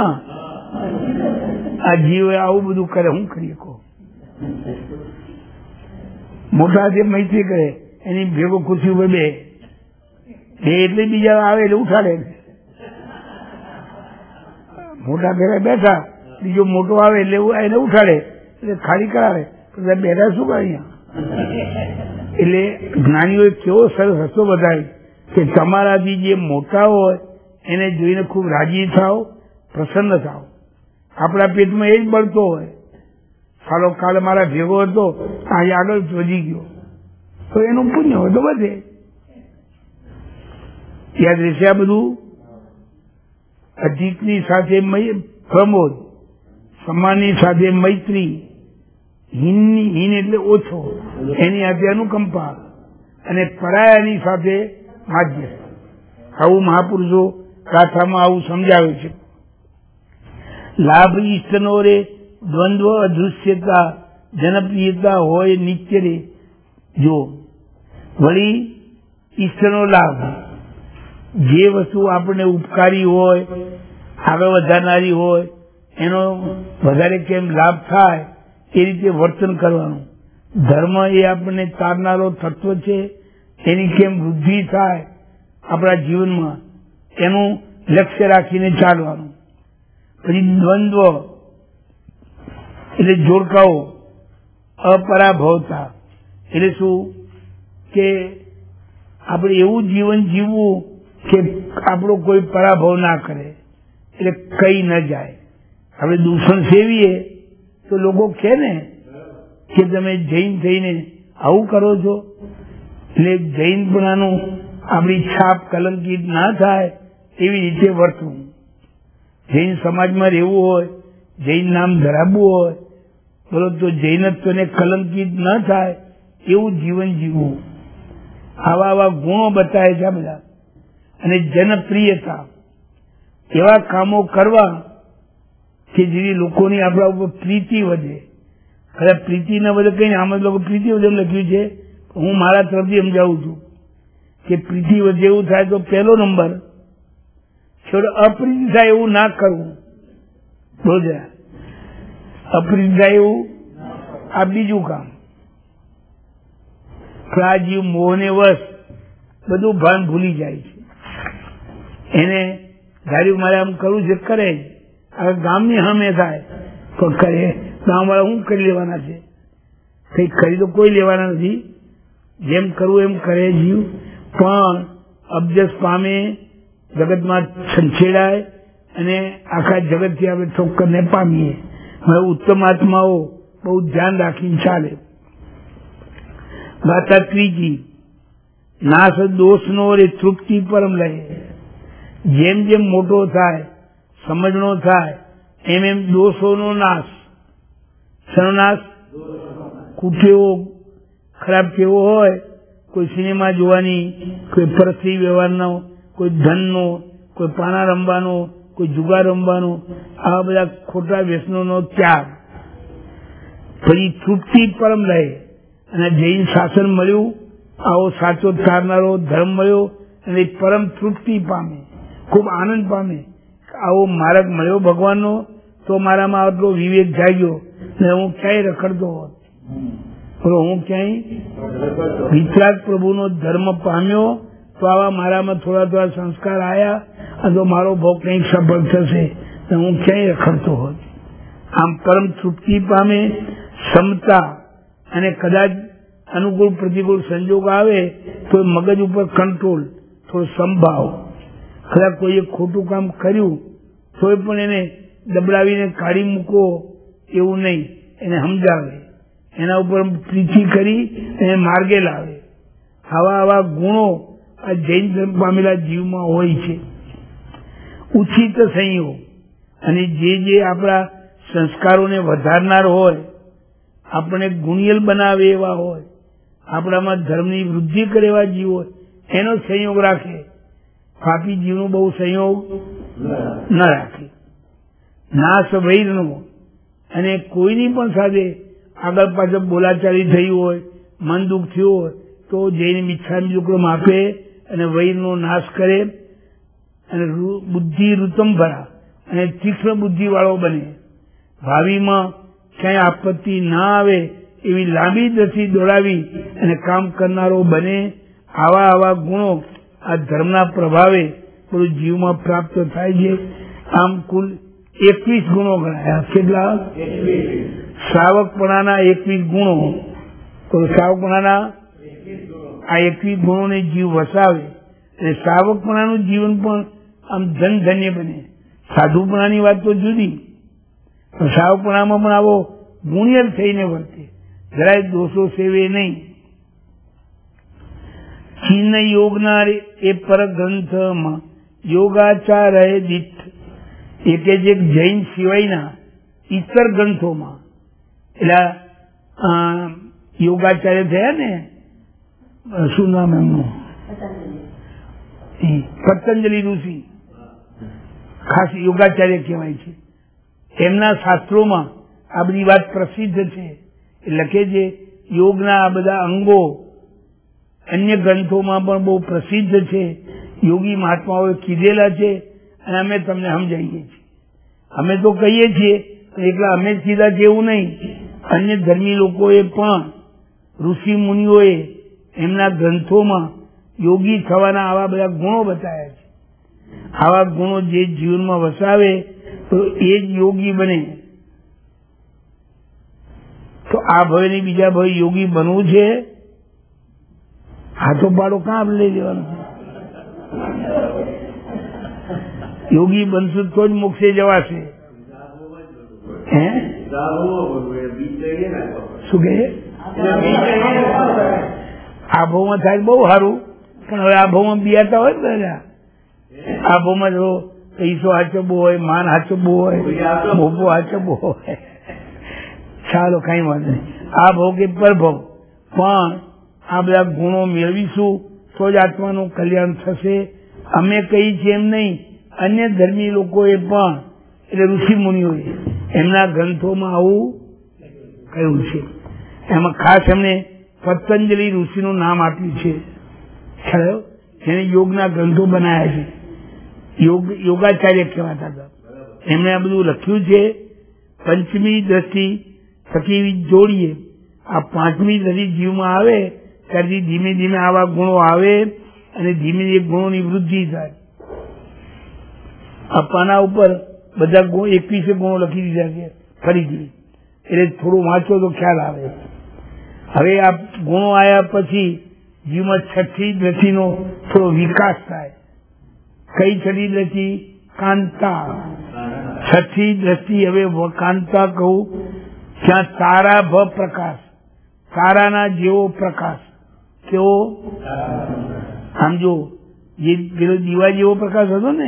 આ જીવ આવું બધું કરે, હું કરીએ કહો? મોટા જે મૈત્રી કરે એની ભેગો ખુરશી ઉપર બે એટલે બીજા આવે એટલે ઉઠાડે. મોટા ભેગા બેઠા, બીજો મોટો આવે એટલે એને ઉઠાડે, એટલે ખાલી કરાવે. બેઠા શું કરે અહીંયા? એટલે જ્ઞાનીઓએ કેવો સરસ રસ્તો બતાવ્યો કે તમારાથી જે મોટા હોય એને જોઈને ખૂબ રાજી થાવ, પ્રસન્ન થાવ. આપણા પેટમાં એ જ બળતો હોય, સાલો કાલે મારા ભેગો હતો, આજે આગળ વધી ગયો, તો એનું પુણ્ય હોય તો વધે. યાદ રહેશે આ બધું. અધિકની સાથે પ્રમોદ, સમાનની સાથે મૈત્રી, હીન એટલે ઓછો, એની સાથે અનુકંપા, અને પરાયાની સાથે માધ્યસ્થ. આવું મહાપુરુષો ગાથામાં આવું સમજાવે છે. લાભ ઈષ્ટનો રે દ્વંદ્વ, અદૃશ્યતા, જનપ્રિયતા હોય નિત્ય રે જો. વળી ઈશ્વરનો લાભ, જે વસ્તુ આપણને ઉપકારી હોય, આગળ વધારનારી હોય, એનો વધારે કેમ લાભ થાય એ રીતે વર્તન કરવાનું. ધર્મ એ આપણને તારનારો તત્વ છે, એની કેમ વૃદ્ધિ થાય આપણા જીવનમાં એનું લક્ષ્ય રાખીને ચાલવાનું. પછી દ્વંદ્વ એટલે જોડકાઓ, અપરાભવતા એટલે શું કે આપણે એવું જીવન જીવવું કે આપણો કોઈ પરાભવ ના કરે, એટલે કઈ ન જાય. આપણે દૂષણ સેવીએ તો લોકો કહે ને કે તમે જૈન થઈને આવું કરો છો. એટલે જૈનપણાનું આપણી છાપ કલંકિત ના થાય એવી રીતે વર્તવું. જૈન સમાજમાં રહેવું હોય, જૈન નામ ધરાવવું હોય, બોલો તો જૈનત્વને કલંકિત ન થાય એવું જીવન જીવવું. આવા આવા ગુણો બતાવે છે બધા. અને જનપ્રિયતા, એવા કામો કરવા કે જેવી લોકોની આપણા ઉપર પ્રીતિ વધે. ખરા પ્રીતિ ન વધે કઈ આમ લોકો પ્રીતિ વધે લખ્યું છે. હું મારા તરફથી સમજાવું છું કે પ્રીતિ વધે એવું થાય તો પહેલો નંબર, છોડ અપ્રીતિ થાય એવું ના કરવું. બોલો, અપ્રીતિ થાય એવું આ બીજું કામ. આ જીવ મોહને વશ બધું ભાન ભૂલી જાય છે. એને ધાર્યું મારે આમ કરવું છે કરે, હવે ગામની સામે થાય તો કરે. ગામ વાળા શું કરી લેવાના છે? કઈ કરી તો કોઈ લેવાના નથી. જેમ કરવું એમ કરે જીવ, પણ અબજસ પામે, જગતમાં છંછેડાય અને આખા જગતથી આપણે ઠોકરને પામીએ. હવે ઉત્તમ આત્માઓ બહુ ધ્યાન રાખીને ચાલે. ગાથા ત્રીજી, નાશ દોષનો રે તૃપ્તિ પરમ લહે. જેમ જેમ મોટો થાય, સમજણો થાય, એમ એમ દોષોનો નાશ. શેનો નાશ? કુટેવો ખરાબ કેવો હોય, કોઈ સિનેમા જોવાની, કોઈ પરસ્ત્રી વ્યવહારનો, કોઈ ધનનો, કોઈ પાના રમવાનો, કોઈ જુગાર રમવાનો, આવા બધા ખોટા વ્યસનોનો ત્યાગ. પછી તૃપ્તિ પરમ લહે. અને જૈન શાસન મળ્યું, આવો સાચો તારનારો ધર્મ મળ્યો અને પરમ તૃપ્તિ પામે, ખૂબ આનંદ પામે. આવો માર્ગ મળ્યો ભગવાનનો તો મારામાં આટલો વિવેક જાગ્યો ને હું ક્યાંય રખડતો હોત. હું ક્યાંય વિતરાગ પ્રભુનો ધર્મ પામ્યો તો આવા મારામાં થોડા થોડા સંસ્કાર આવ્યા અને તો મારો ભોગ કંઈક સફળ થશે ને હું ક્યાંય રખડતો હોત. આમ પરમ તૃપ્તિ પામે, સમતા, અને કદાચ અનુકૂળ પ્રતિકૂળ સંજોગ આવે તો મગજ ઉપર કંટ્રોલ, થોડો સંભાવ. કદાચ કોઈએ ખોટું કામ કર્યું તો પણ એને દબડાવીને કાઢી મૂકો એવું નહીં, એને સમજાવે, એના ઉપર પ્રીતિ કરી એને માર્ગે લાવે. આવા આવા ગુણો આ જૈન ધર્મ પામેલા જીવમાં હોય છે. ઉચિત સંયોગ, અને જે આપણા સંસ્કારોને વધારનાર હોય, આપણે ગુણિયલ બનાવે એવા હોય, આપણામાં ધર્મની વૃદ્ધિ કરે એવા જીવ હોય, એનો સંયોગ રાખે. પાપી જીવનો બહુ સંયોગ ન રાખે. નાશ વૈરનો, અને કોઈની પણ સાથે આગળ પાછળ બોલાચાલી થઈ હોય, મન દુઃખ થયું હોય તો જઈને મિચ્છામી દુક્કડમ આપે અને વૈરનો નાશ કરે. અને બુદ્ધિ ઋતમ ભરા, અને તીક્ષ્ણ બુદ્ધિ વાળો બને. ભાવિમાં ક્યાંય આપત્તિ ના આવે એવી લાંબી દ્રષ્ટિ દોડાવી અને કામ કરનારો બને. આવા આવા ગુણો આ ધર્મના પ્રભાવે બધું જીવમાં પ્રાપ્ત થાય છે. આમ કુલ 21 ગુણો ગણાયા. કેટલા? શ્રાવકપણાના 21 ગુણો. તો શ્રાવકપણાના આ 21 ગુણોને જીવ વસાવે અને શ્રાવકપણાનું જીવન પણ આમ ધન્ય બને. સાધુપણાની વાત તો જુદી, શ્રાવકપણામાં પણ આવો ગુણિયલ થઈને વર્તે, જરાય દોષો સેવે નહીં. ચિહ્ન યોગના એ પર ગ્રંથમાં યોગાચાર્ય દીઠ, એ કે જે જૈન સિવાયના ઇતર ગ્રંથોમાં, એટલે યોગાચાર્ય થયા ને, શું નામ એમનું? પતંજલિ ઋષિ, ખાસ યોગાચાર્ય કહેવાય છે. એમના શાસ્ત્રોમાં આ બધી વાત પ્રસિદ્ધ છે. એ લખે છે યોગના આ બધા અંગો અન્ય ગ્રંથોમાં પણ બહુ પ્રસિદ્ધ છે, યોગી મહાત્માઓએ કીધેલા છે અને અમે તમને સમજાવીએ છીએ. અમે તો કહીએ છીએ એકલા અમે જ કીધા છે એવું નહીં, અન્ય ધર્મી લોકોએ પણ ઋષિ મુનિઓએ એમના ગ્રંથોમાં યોગી થવાના આવા બધા ગુણો બતાવ્યા છે. આવા ગુણો જે જીવનમાં વસાવે તો એ જ યોગી બને. તો આ ભય ની બીજા ભય યોગી બનવું છે, હાથો પાડો કાં લઈ લેવાનો? યોગી બનશો તો જ મોક્ષે જવાશે. હે શું કહે? આ ભાવમાં થાય બહુ સારું, પણ હવે આ ભાવમાં બિયાતા હોય ને, આ ભાવમાં જો પૈસો હાચવવો હોય, માન હાચવવું હોય, મોભો હાચવવો હોય, ચાલો કઈ વાંધો નહીં. આ ભાવ કે પરભાવ, પણ આ બધા ગુણો મેળવીશું તો જ આત્માનું કલ્યાણ થશે. અમે કહી છીએ એમ નહીં, અન્ય ધર્મી લોકોએ પણ એટલે ઋષિ મુનિઓએ એમના ગ્રંથોમાં આવું કહ્યું છે. એમાં ખાસ એમણે પતંજલિ ઋષિનું નામ આપ્યું છે, ખ્યાલ? જેને યોગના ગ્રંથો બનાવ્યા છે, યોગાચાર્ય કહેવાતા હતા. એમણે આ બધું લખ્યું છે. પંચમી દ્રષ્ટિ થકી જોડીએ, આ પાંચમી દ્રષ્ટિ જીવમાં આવે ત્યારથી ધીમે ધીમે આવા ગુણો આવે અને ધીમે ધીમે ગુણોની વૃદ્ધિ થાય. આ પાના ઉપર બધા 21 ગુણો લખી દીધા છે ફરીથી, એટલે થોડું વાંચો તો ખ્યાલ આવે. હવે આ ગુણો આવ્યા પછી જીવમાં છઠ્ઠી દ્રષ્ટિનો થોડો વિકાસ થાય. કઈ છઠ્ઠી દ્રષ્ટિ? કાંતા. છઠ્ઠી દ્રષ્ટિ હવે કાંતા કહું ત્યાં તારા ભ પ્રકાશ, તારાના જેવો પ્રકાશ. કેવો? આમ જો જે પેલો દીવા જેવો પ્રકાશ હતો ને,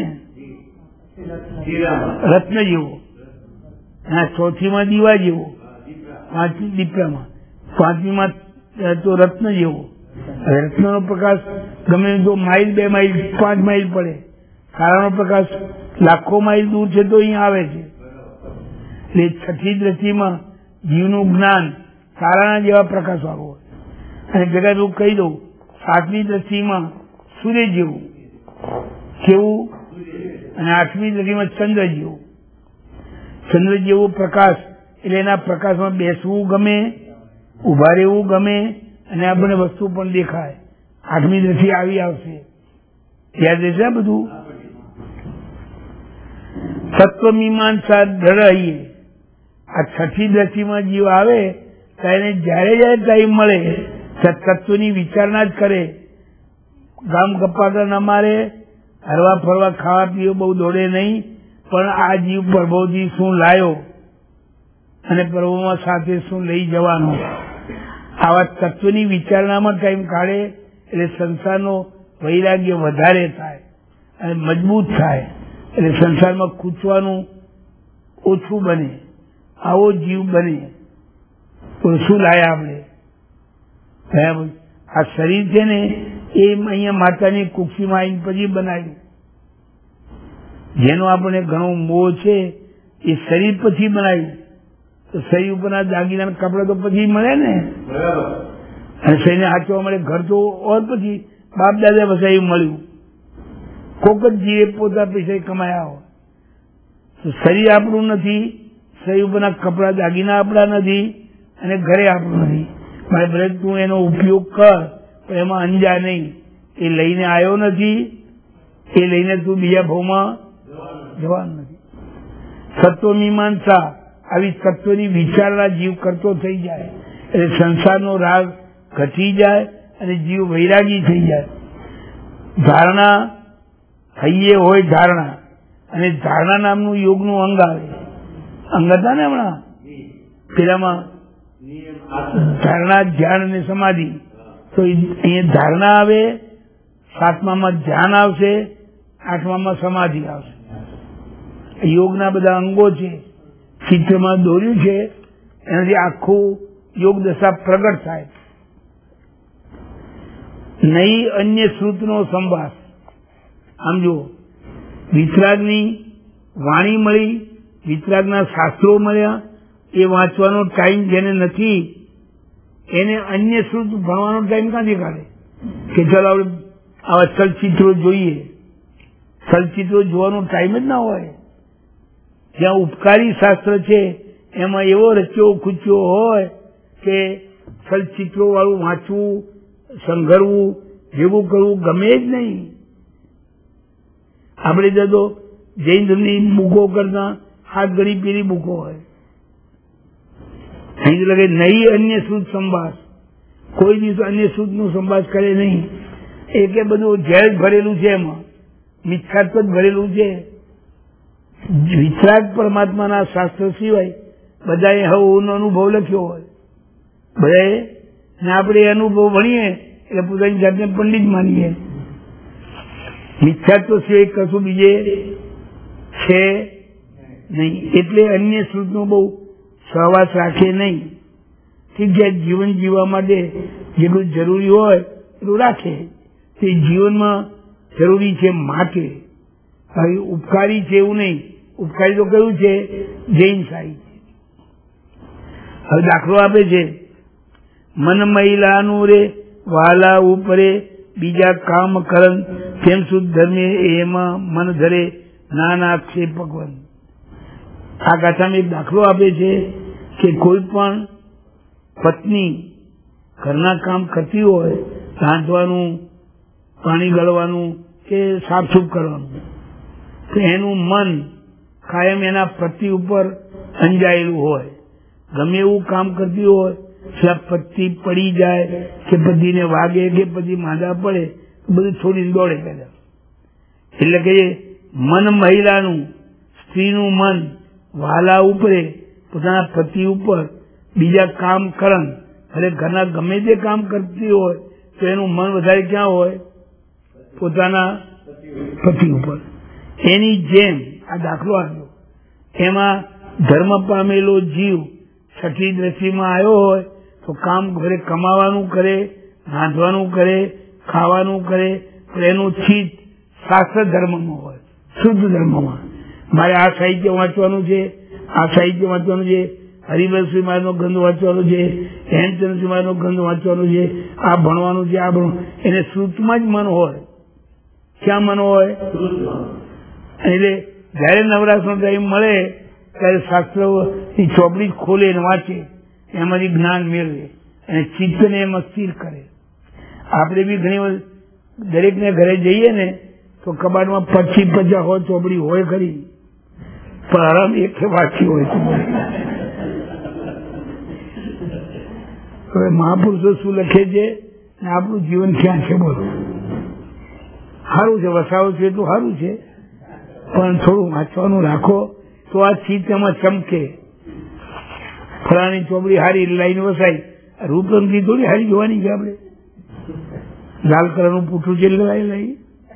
રત્ન જેવો, ચોથીમાં દીવા જેવો, પાંચમી દીપડામાં, પાંચમીમાં તો રત્ન જેવો. રત્નનો પ્રકાશ ગમે તો માઇલ, 2 માઇલ, 5 માઇલ પડે. તારાનો પ્રકાશ લાખો માઇલ દૂર છે તો અહીં આવે છે. એટલે છઠ્ઠી દ્રષ્ટિમાં જીવનું જ્ઞાન તારાના જેવા પ્રકાશ વાળો હોય. અને ભેગા હું કહી દઉં, સાતમી દ્રષ્ટિમાં સૂર્ય જેવું. કેવું? અને આઠમી દ્રષ્ટિમાં ચંદ્ર જેવું. ચંદ્ર જેવો પ્રકાશ એટલે એના પ્રકાશમાં બેસવું ગમે, ઉભા રહેવું ગમે, અને આ બંને વસ્તુ પણ દેખાય. આઠમી દ્રષ્ટિ આવી આવશે, યાદ રહેશે બધું. તત્વમીમાંસા દ્રઢ. આ છઠ્ઠી દ્રષ્ટિમાં જીવ આવે ત્યારે જયારે જયારે ટાઈમ મળે તત્વની વિચારણા જ કરે. ગામ ગપ્પા ન મારે, હરવા ફરવા ખાવા પીવો બહુ દોડે નહીં, પણ આ જીવ પ્રભુથી શું લાયો અને પ્રભુમાં સાથે શું લઈ જવાનો, આવા તત્વની વિચારણામાં ટાઈમ કાઢે એટલે સંસારનો વૈરાગ્ય વધારે થાય અને મજબૂત થાય. એટલે સંસારમાં ખૂંચવાનું ઓછું બને, આવો જીવ બને. તો શું લાયા આપણે? આ શરીર છે ને એ અહીંયા માતાની કુક્ષીમાં આવીને પછી બનાવ્યું. જેનો આપણે ઘણો મોહ છે એ શરીર પછી બનાવ્યું. તો શરીર ઉપરના દાગીના કપડા તો પછી મળે ને, અને શરીરને હાચવા મળે. ઘર તો ઓર પછી બાપ દાદા વસાયું મળ્યું. કોક જ જીવે પોતા પૈસા કમાયા હોય. તો શરીર આપણું નથી, શરીર ઉપરના કપડા દાગીના આપણા નથી, અને ઘરે આપણું નથી. મારે ભલે તું એનો ઉપયોગ કર, પણ એમાં અંજા નહીં. એ લઈને આવ્યો નથી, એ લઈને તું બીજા ભાવમાં જવાનું નથી. તત્વમીમાંસા આવી તત્વની વિચારણા જીવ કરતો થઈ જાય એટલે સંસારનો રાગ ઘટી જાય અને જીવ વૈરાગી થઈ જાય. ધારણા હૈયે હોય ધારણા, અને ધારણા નામનું યોગનું અંગ આવે. અંગ હતા ને હમણાં પેલામાં ધારણા, ધ્યાન અને સમાધિ. તો અહીંયા ધારણા આવે, સાતમામાં ધ્યાન આવશે, આઠમામાં સમાધિ આવશે. યોગના બધા અંગો છે, ચિત્રમાં દોર્યું છે, એનાથી આખું યોગ દશા પ્રગટ થાય. નહીં અન્ય શ્રુતનો સંભાસ. આમ જો વિતરાગની વાણી મળી, વિતરાગના શાસ્ત્રો મળ્યા, એ વાંચવાનો ટાઈમ જેને નથી એને અન્ય શ્રુત ભણવાનો ટાઈમ ક્યાંથી કાઢે કે ચાલો આપણે આવા ચલચિત્રો જોઈએ? ચલચિત્રો જોવાનો ટાઈમ જ ના હોય. જ્યાં ઉપકારી શાસ્ત્ર છે એમાં એવો રચ્યો ખૂચ્યો હોય કે ચલચિત્રો વાળું વાંચવું, સંઘરવું, ભેગું કરવું ગમે જ નહીં. આપણે તો જૈન ધર્મની બુકો કરતા હાથ ગણી પેલી બુકો હોય. અહીં લગે નહીં અન્ય શુદ્ધ સંભાષ, કોઈ દિવસ અન્ય શુદ્ધ નું સંભાષ કરે નહીં. એ કે બધું ઝેર ભરેલું છે, એમાં મિથ્યાત્વ જ ભરેલું છે. વિતરાગ પરમાત્માના શાસ્ત્ર સિવાય બધાએ હવનો અનુભવ લખ્યો હોય, બધાએ ને આપણે એ અનુભવ ભણીએ એટલે પોતાની જાતને પંડિત માનીએ. મિથ્યાત્વ સિવાય કશું બીજે છે નહીં. એટલે અન્ય શ્રુતનો બહુ સહવાસ રાખે નહીં. ઠીક છે, જીવન જીવવા માટે જેટલું જરૂરી હોય એટલું રાખે, તે જીવનમાં જરૂરી છે માટે. હવે ઉપકારી છે એવું નહીં. ઉપકારી તો કયું છે? જૈન સાહિત્ય. હવે દાખલો આપે છે, મન મહિલાનું રે વાલા ઉપરે બીજા કામ કરન તેમ શુદ્ધ ધર્મે એમાં મન ધરે નાના આક્ષેપ પકવન. આ ગાથામાં એક દાખલો આપે છે કે કોઈ પણ પત્ની ઘરના કામ કરતી હોય, રાંધવાનું, પાણી ગળવાનું કે સાફસૂફ કરવાનું, તો એનું મન કાયમ એના પતિ ઉપર અંજાયેલું હોય. ગમે એવું કામ કરતી હોય, પતિ પડી જાય કે પતિને વાગે કે પતિ માંદા પડે, બધું છોડીને દોડે પેલા. એટલે કે મન મહિલાનું, સ્ત્રીનું મન વાલા ઉપરે પોતાના પતિ ઉપર બીજા કામ કરન, એટલે ઘરના ગમે તે કામ કરતી હોય તો એનું મન વધારે ક્યાં હોય? પોતાના પતિ ઉપર. એની જેમ આ દાખલો આવ્યો, એમાં ધર્મ પામેલો જીવ છઠ્ઠી દ્રષ્ટિમાં આવ્યો હોય તો કામ ઘરે કમાવાનું કરે, રાંધવાનું કરે, ખાવાનું કરે, તો એનું ચિત્ત શાસ્ત્ર ધર્મમાં હોય, શુદ્ધ ધર્મમાં. મારે આ સાહિત્ય વાંચવાનું છે, આ સાહિત્ય વાંચવાનું છે, હરિવંશી મહારાજનો ગ્રંથ વાંચવાનો છે, હેમચંદ્રજી મહારાજનો ગ્રંથ વાંચવાનો છે, આ ભણવાનું છે, આ ભણવાનું. એને શ્રુતમાં જ મન હોય. ક્યાં મન હોય? એટલે જયારે નવરાશનો ટાઈમ મળે ત્યારે શાસ્ત્રની ચોપડી ખોલે ને વાંચે, એમાંથી જ્ઞાન મેળવે અને ચિત્તને એમાં સ્થિર કરે. આપણે બી ઘણી વાર દરેકને ઘરે જઈએ ને તો કબાટમાં 25-50 હોય ચોપડી હોય ખરી, પણ આરામ એક વાંચી હોય છે. હવે મહાપુરુષો શું લખે છે ને આપણું જીવન ક્યાં છે? બોલો. સારું છે, વસાવો છે તો સારું છે, પણ થોડું વાંચવાનું રાખો તો આ ચિત્ત એમાં ચમકે. ફલાણી ચોપડી હારી લાઈન વસાઈ, રૂપરંગી થોડી હારી જોવાની છે આપણે. લાલ કલરનું પૂઠું છે લઈ.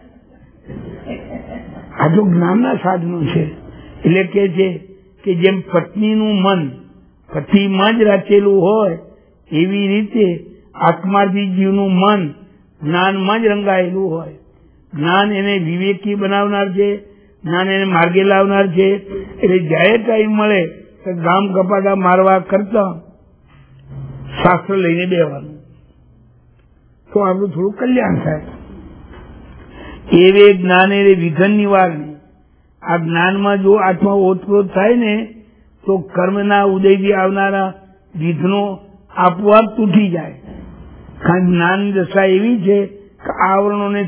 આ તો જ્ઞાનના સાધનો છે. એટલે કે છે કે જેમ પત્નીનું મન પતિમાં જ રચેલું હોય, એવી રીતે આત્માર્થી જીવનું મન જ્ઞાનમાં જ રંગાયેલું હોય. જ્ઞાન એને વિવેકી બનાવનાર છે, જ્ઞાન એને માર્ગે લાવનાર છે. એટલે જયારે ટાઈમ મળે તો ગામ કપાટા મારવા કરતા શાસ્ત્ર લઈને બેવાનું, તો આપણું થોડું કલ્યાણ થાય. એવે જ્ઞાન એ વિઘન નિવારણી. આ જ્ઞાનમાં જો આત્મા ઓતપ્રોત થાય ને તો કર્મના ઉદયથી આવનારા વિઘ્નો આપોઆપ તૂટી જાય. કારણ જ્ઞાન દશા એવી છે કે આવરણોને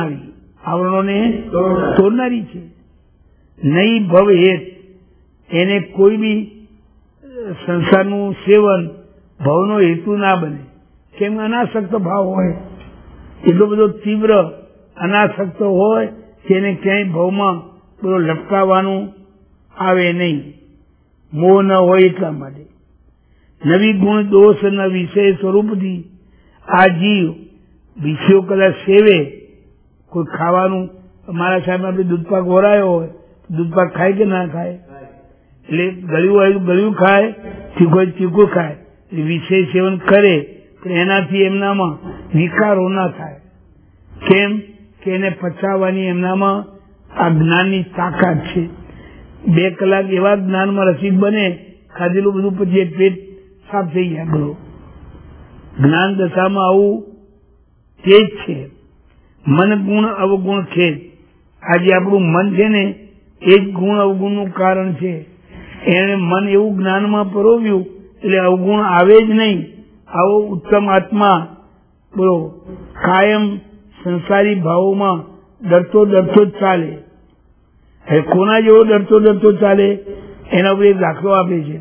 તોડનારી છે. નહીં ભવ હેત. એને કોઈ બી સંસારનું સેવન ભવનો હેતુ ના બને. કેમ? અનાસક્ત ભાવ હોય, એટલો બધો તીવ્ર અનાસક્ત હોય કે એને ક્યાંય ભવમાં બધો લટકાવવાનું આવે નહીં, મોહ ન હોય એટલા માટે. નવી ગુણ દોષ ન વિષય સ્વરૂપથી આ જીવ વિષયો કદાચ સેવે. કોઈ ખાવાનું, મારા સાહેબ આપણે દૂધપાક વરાયો હોય, દૂધપાક ખાય કે ના ખાય? એટલે ગળ્યું હોય ગળ્યું ખાય, ચીકું હોય ચીકું ખાય. એટલે વિષય સેવન કરે પણ એનાથી એમનામાં વિકારો ના થાય. કેમ? કે એને પચાવવાની એમનામાં આ જ્ઞાનની તાકાત છે. 2 કલાક એવા જ્ઞાનમાં રસિક બને ખાધેલું બધું પછી પેટ સાફ થઈ જાય બધું. જ્ઞાન દશામાં આવું તે જ છે. મન ગુણ અવગુણ ખેદ. આજે આપણું મન છે ને એ જ ગુણ અવગુણનું કારણ છે. એને મન એવું જ્ઞાનમાં પરોવ્યું એટલે અવગુણ આવે જ નહીં. આવો ઉત્તમ આત્મા બોલો કાયમ સંસારી ભાવોમાં ડરતો ડરતો જ ચાલે. હવે કોના જેવો ડરતો ડરતો ચાલે એના ઉપર એક દાખલો આપે છે.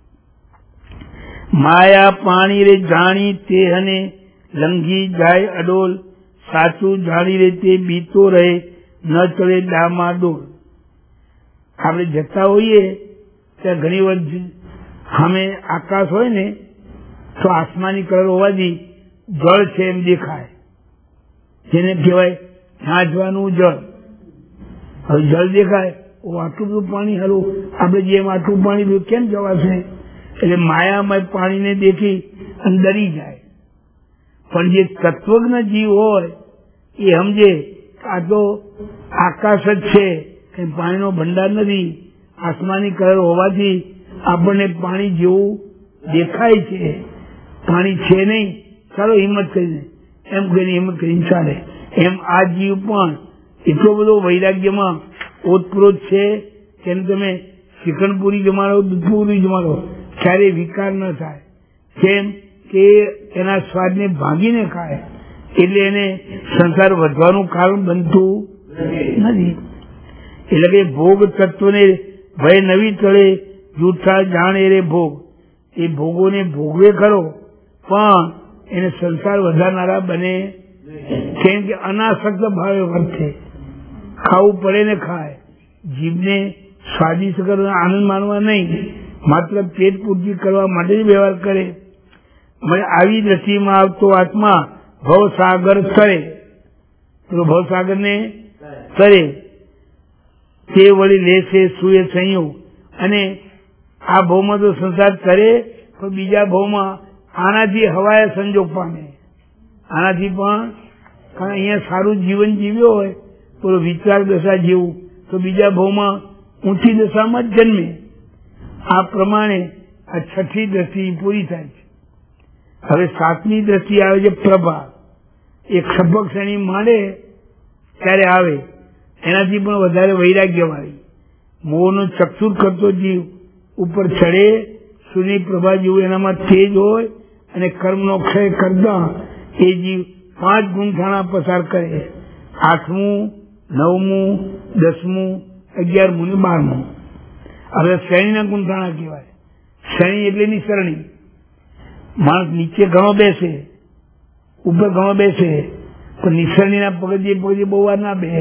માયા પાણી રે જાણી તે હને લંઘી જાય અડોલ, સાચું જાણી રે તે બીતો રહે ન ચડે ડામા ડોલ. આપણે જતા હોઈએ ત્યાં ઘણી વાર સામે આકાશ હોય ને તો આસમાની કલર હોવાથી જળ છે એમ દેખાય, જેને કહેવાય છાંચવાનું જળ. હવે જળ દેખાય આટલું બધું પાણી, હારું આપણે જેમ આટલું પાણી કેમ જવાશે? એટલે માયામાં પાણીને દેખી અને ડરી જાય. પણ જે તત્વજ્ઞ જીવ હોય એ સમજે આ તો આકાશ જ છે, કઈ પાણીનો ભંડાર નથી. આસમાની કલર હોવાથી આપણને પાણી જેવું દેખાય છે, પાણી છે નહીં. ચાલો હિંમત કરીને એમ કરીને હિંમત કરીને ચાલે. એમ આ જીવ પણ એટલો બધો વૈરાગ્યમાં ઓતપ્રોત છે કે તમે શ્રીખંડપુરી જમાડો, દૂધપુરી જમાડો, ક્યારેય વિકાર ન થાય. કેમ કે એના સ્વાદને ભાંગીને ખાય એટલે એને સંસાર વધવાનું કારણ બનતું નથી. એટલે કે ભોગ તત્વને ભય નવી તળે જૂઠા જાણે રે ભોગ. એ ભોગોને ભોગવે ખરો પણ એને સંસાર વધારનારા બને. કેમ કે અનાસક્ત ભાવે વર્તે, ખાવું પડે ને ખાય. જીભને સ્વાદિષ્ટ કરવા, આનંદ માનવા નહીં, માત્ર પેટ પૂર્તિ કરવા માટે જ વ્યવહાર કરે. આવી દ્રષ્ટિમાં આવતો આત્મા ભવસાગર તરે, ભવસાગર ને તરે તે વળી લેશે સુએ સંયોગ. અને આ ભાવમાં તો સંસાર કરે પણ બીજા ભાવમાં આનાથી હવાય સંજોગ પામે. આનાથી પણ કારણ અહીંયા સારું જીવન જીવ્યો હોય તો વિચાર દશા જેવું તો બીજા ભાવમાં ઊંચી દશામાં જ જન્મે. આ પ્રમાણે આ છઠ્ઠી દ્રષ્ટિ પૂરી થાય છે. હવે સાતમી દ્રષ્ટિ આવે છે પ્રભા. એક સબક શ્રેણી માંડે ત્યારે આવે, એનાથી પણ વધારે વૈરાગ્ય વાળી. મોહનો ચક્ષુર કરતો જીવ ઉપર ચડે, સૂર્યની પ્રભા જેવું એનામાં તેજ હોય અને કર્મનો ક્ષય કરતા એ જીવ 5 ગુણખાણા પસાર કરે. 8મું, 9મું, 10મું, 11મું ને 12મું. હવે શ્રેણીના ગુણખાણા કહેવાય. શ્રેણી એટલે નિસરણી. માણસ નીચે ઘણો બેસે, ઉપર ઘણો બેસે, પણ નિસરણીના પગથિયે બહુ વાર ના બે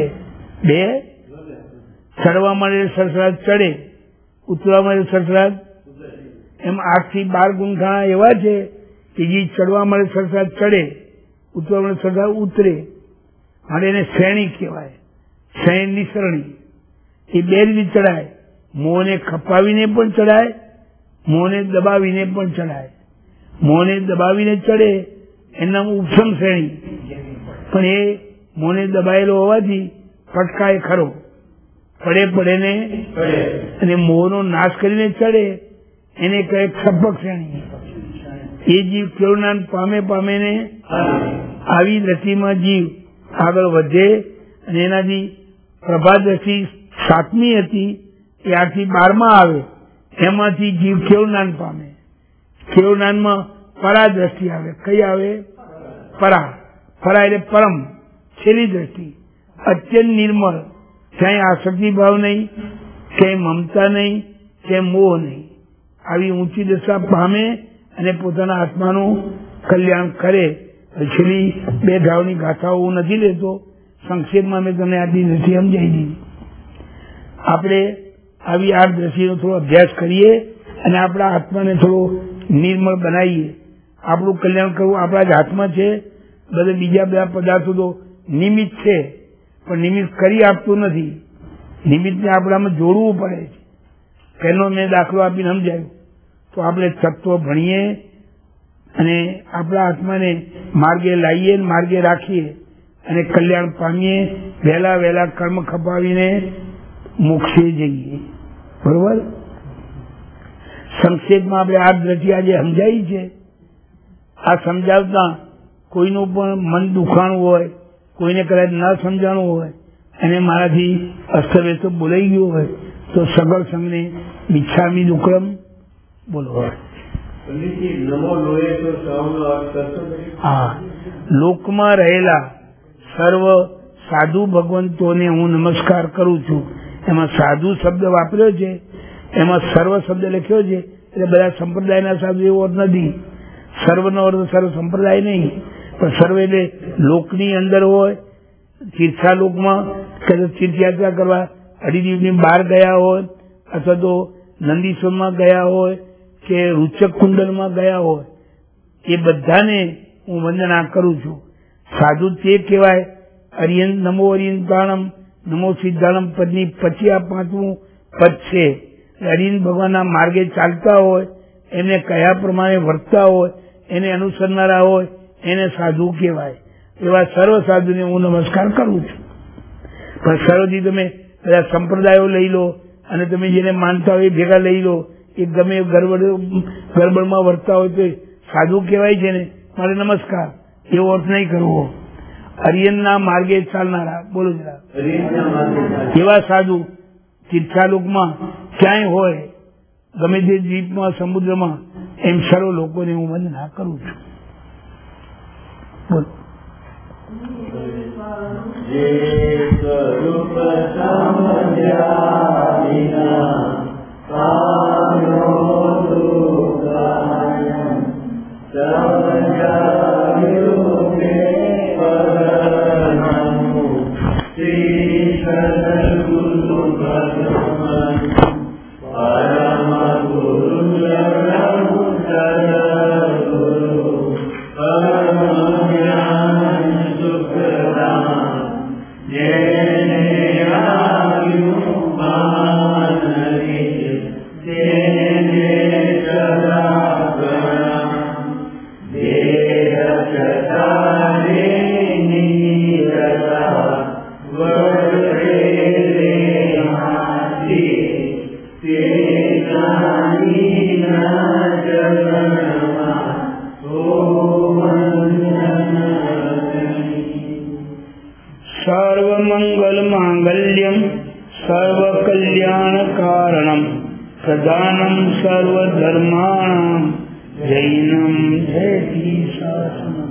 ચડવા માટે સરસરાજ ચડે, ઉતરવા માટે સરસરાજ. એમ 8 થી 12 ગુણખાણા એવા છે કે જે ચડવા માટે સરસરાજ ચડે, ઉતરવા માટે સરસરાજ ઉતરે. માટે એને શ્રેણી કહેવાય. શ્રેણી નિસરણી એ બે રીતે ચડાય. મોહને ખપાવીને પણ ચડાય, મોહને દબાવીને પણ ચડાય. મોહને દબાવીને ચડે એના ઉપસમ શ્રેણી, પણ એ મોહને દબાયેલો હોવાથી પટકાય ખરો, પડે ને. અને મોહનો નાશ કરીને ચડે એને કહે સબક શ્રેણી. એ જીવ કેવું જ્ઞાન પામે ને આવી દ્રષ્ટિમાં જીવ આગળ વધે. અને એનાથી પ્રભા દ્રષ્ટિ 7મી હતી એ 8 થી 12માં આવે. એમાંથી જીવ કેવું જ્ઞાન પામે. કેવું જ્ઞાનમાં પરા દ્રષ્ટિ આવે. કઈ આવે? પરા. પરા એટલે પરમ, છેલ્લી દ્રષ્ટિ. અત્યંત નિર્મળ, ક્યાંય આસક્તિ ભાવ નહીં, ક્યાંય મમતા નહીં, ક્યાંય મોહ નહીં. આવી ઊંચી દશા પામે અને પોતાના આત્માનું કલ્યાણ કરે. છેલ્લી 2 ભાવની ગાથાઓ હું નથી લેતો, સંક્ષેપમાં મેં તમને આટલી દ્રષ્ટિ સમજાવી દીધી. આપણે આવી 8 દ્રષ્ટિનો થોડો અભ્યાસ કરીએ અને આપણા આત્માને થોડો નિર્મળ બનાવીએ. આપણું કલ્યાણ કરવું આપણા જ હાથમાં છે. બીજા બધા પદાર્થો તો નિમિત્ત છે, પણ નિમિત્ત કરી આપતું નથી. નિમિત્તને આપણામાં જોડવું પડે છે. પહેલો મેં દાખલો આપીને સમજાવ્યું. તો આપણે તત્વ ભણીએ અને આપણા આત્માને માર્ગે લાવીએ, માર્ગે રાખીએ અને કલ્યાણ પામીએ. વહેલા કર્મ ખપાવીને મોક્ષે જઈએ. બરોબર? સંક્ષેપમાં આપણે આ દ્રષ્ટિ આજે સમજાવી છે. આ સમજાવતા કોઈનું પણ મન દુખાણું હોય, કોઈને કદાચ ન સમજાણું હોય અને મારાથી અસ્તવ્યસ્ત બોલાઈ ગયું હોય તો સગળ સંઘને મિચ્છામિ દુક્કડમ બોલો. હા, લોકમાં રહેલા સર્વ સાધુ ભગવંતોને હું નમસ્કાર કરું છું. એમાં સાધુ શબ્દ વાપર્યો છે, એમાં સર્વ શબ્દ લખ્યો છે, એટલે બધા સંપ્રદાયના સાધુ એવો અર્થ નથી. સર્વનો અર્થ સર્વ સંપ્રદાય નહીં, પણ સર્વ એટલે લોકની અંદર હોય, તીર્થાલોકમાં તીર્થયાત્રા કરવા હરિદ્વીપની બહાર ગયા હોય, અથવા તો નંદીશ્વરમાં ગયા હોય કે રૂચક કુંડલમાં ગયા હોય, એ બધાને હું વંદના કરું છું. સાધુ તે કહેવાય. અરિયન નમો અરિયંતાણમ નમો સિદ્ધાણમ પદની પછી આ 5મું પદ છે. અરિયન ભગવાનના માર્ગે ચાલતા હોય, એને કયા પ્રમાણે વર્તતા હોય, એને અનુસરનારા હોય, એને સાધુ કહેવાય. એવા સર્વ સાધુને હું નમસ્કાર કરું છું. પણ સર્વથી તમે બધા સંપ્રદાયો લઈ લો અને તમે જેને માનતા હોય એ ભેગા લઈ લો, એ ગમે ગરબડમાં વર્તતા હોય તો સાધુ કહેવાય છે ને, મારે નમસ્કાર એવો અર્થ નહીં કરવો. અરિયનના માર્ગે ચાલનારા બોલો જરા, એવા સાધુ તીર્થાલોકમાં ક્યાંય હોય, ગમે તે દ્વીપમાં સમુદ્રમાં, એમ સર્વ લોકોને હું વંદના કરું છું. બોલો. सर्वमंगलमांगल्यं सर्वकल्याणकारणं प्रदानं सर्वधर्माणां जैनं जयति शासनम्.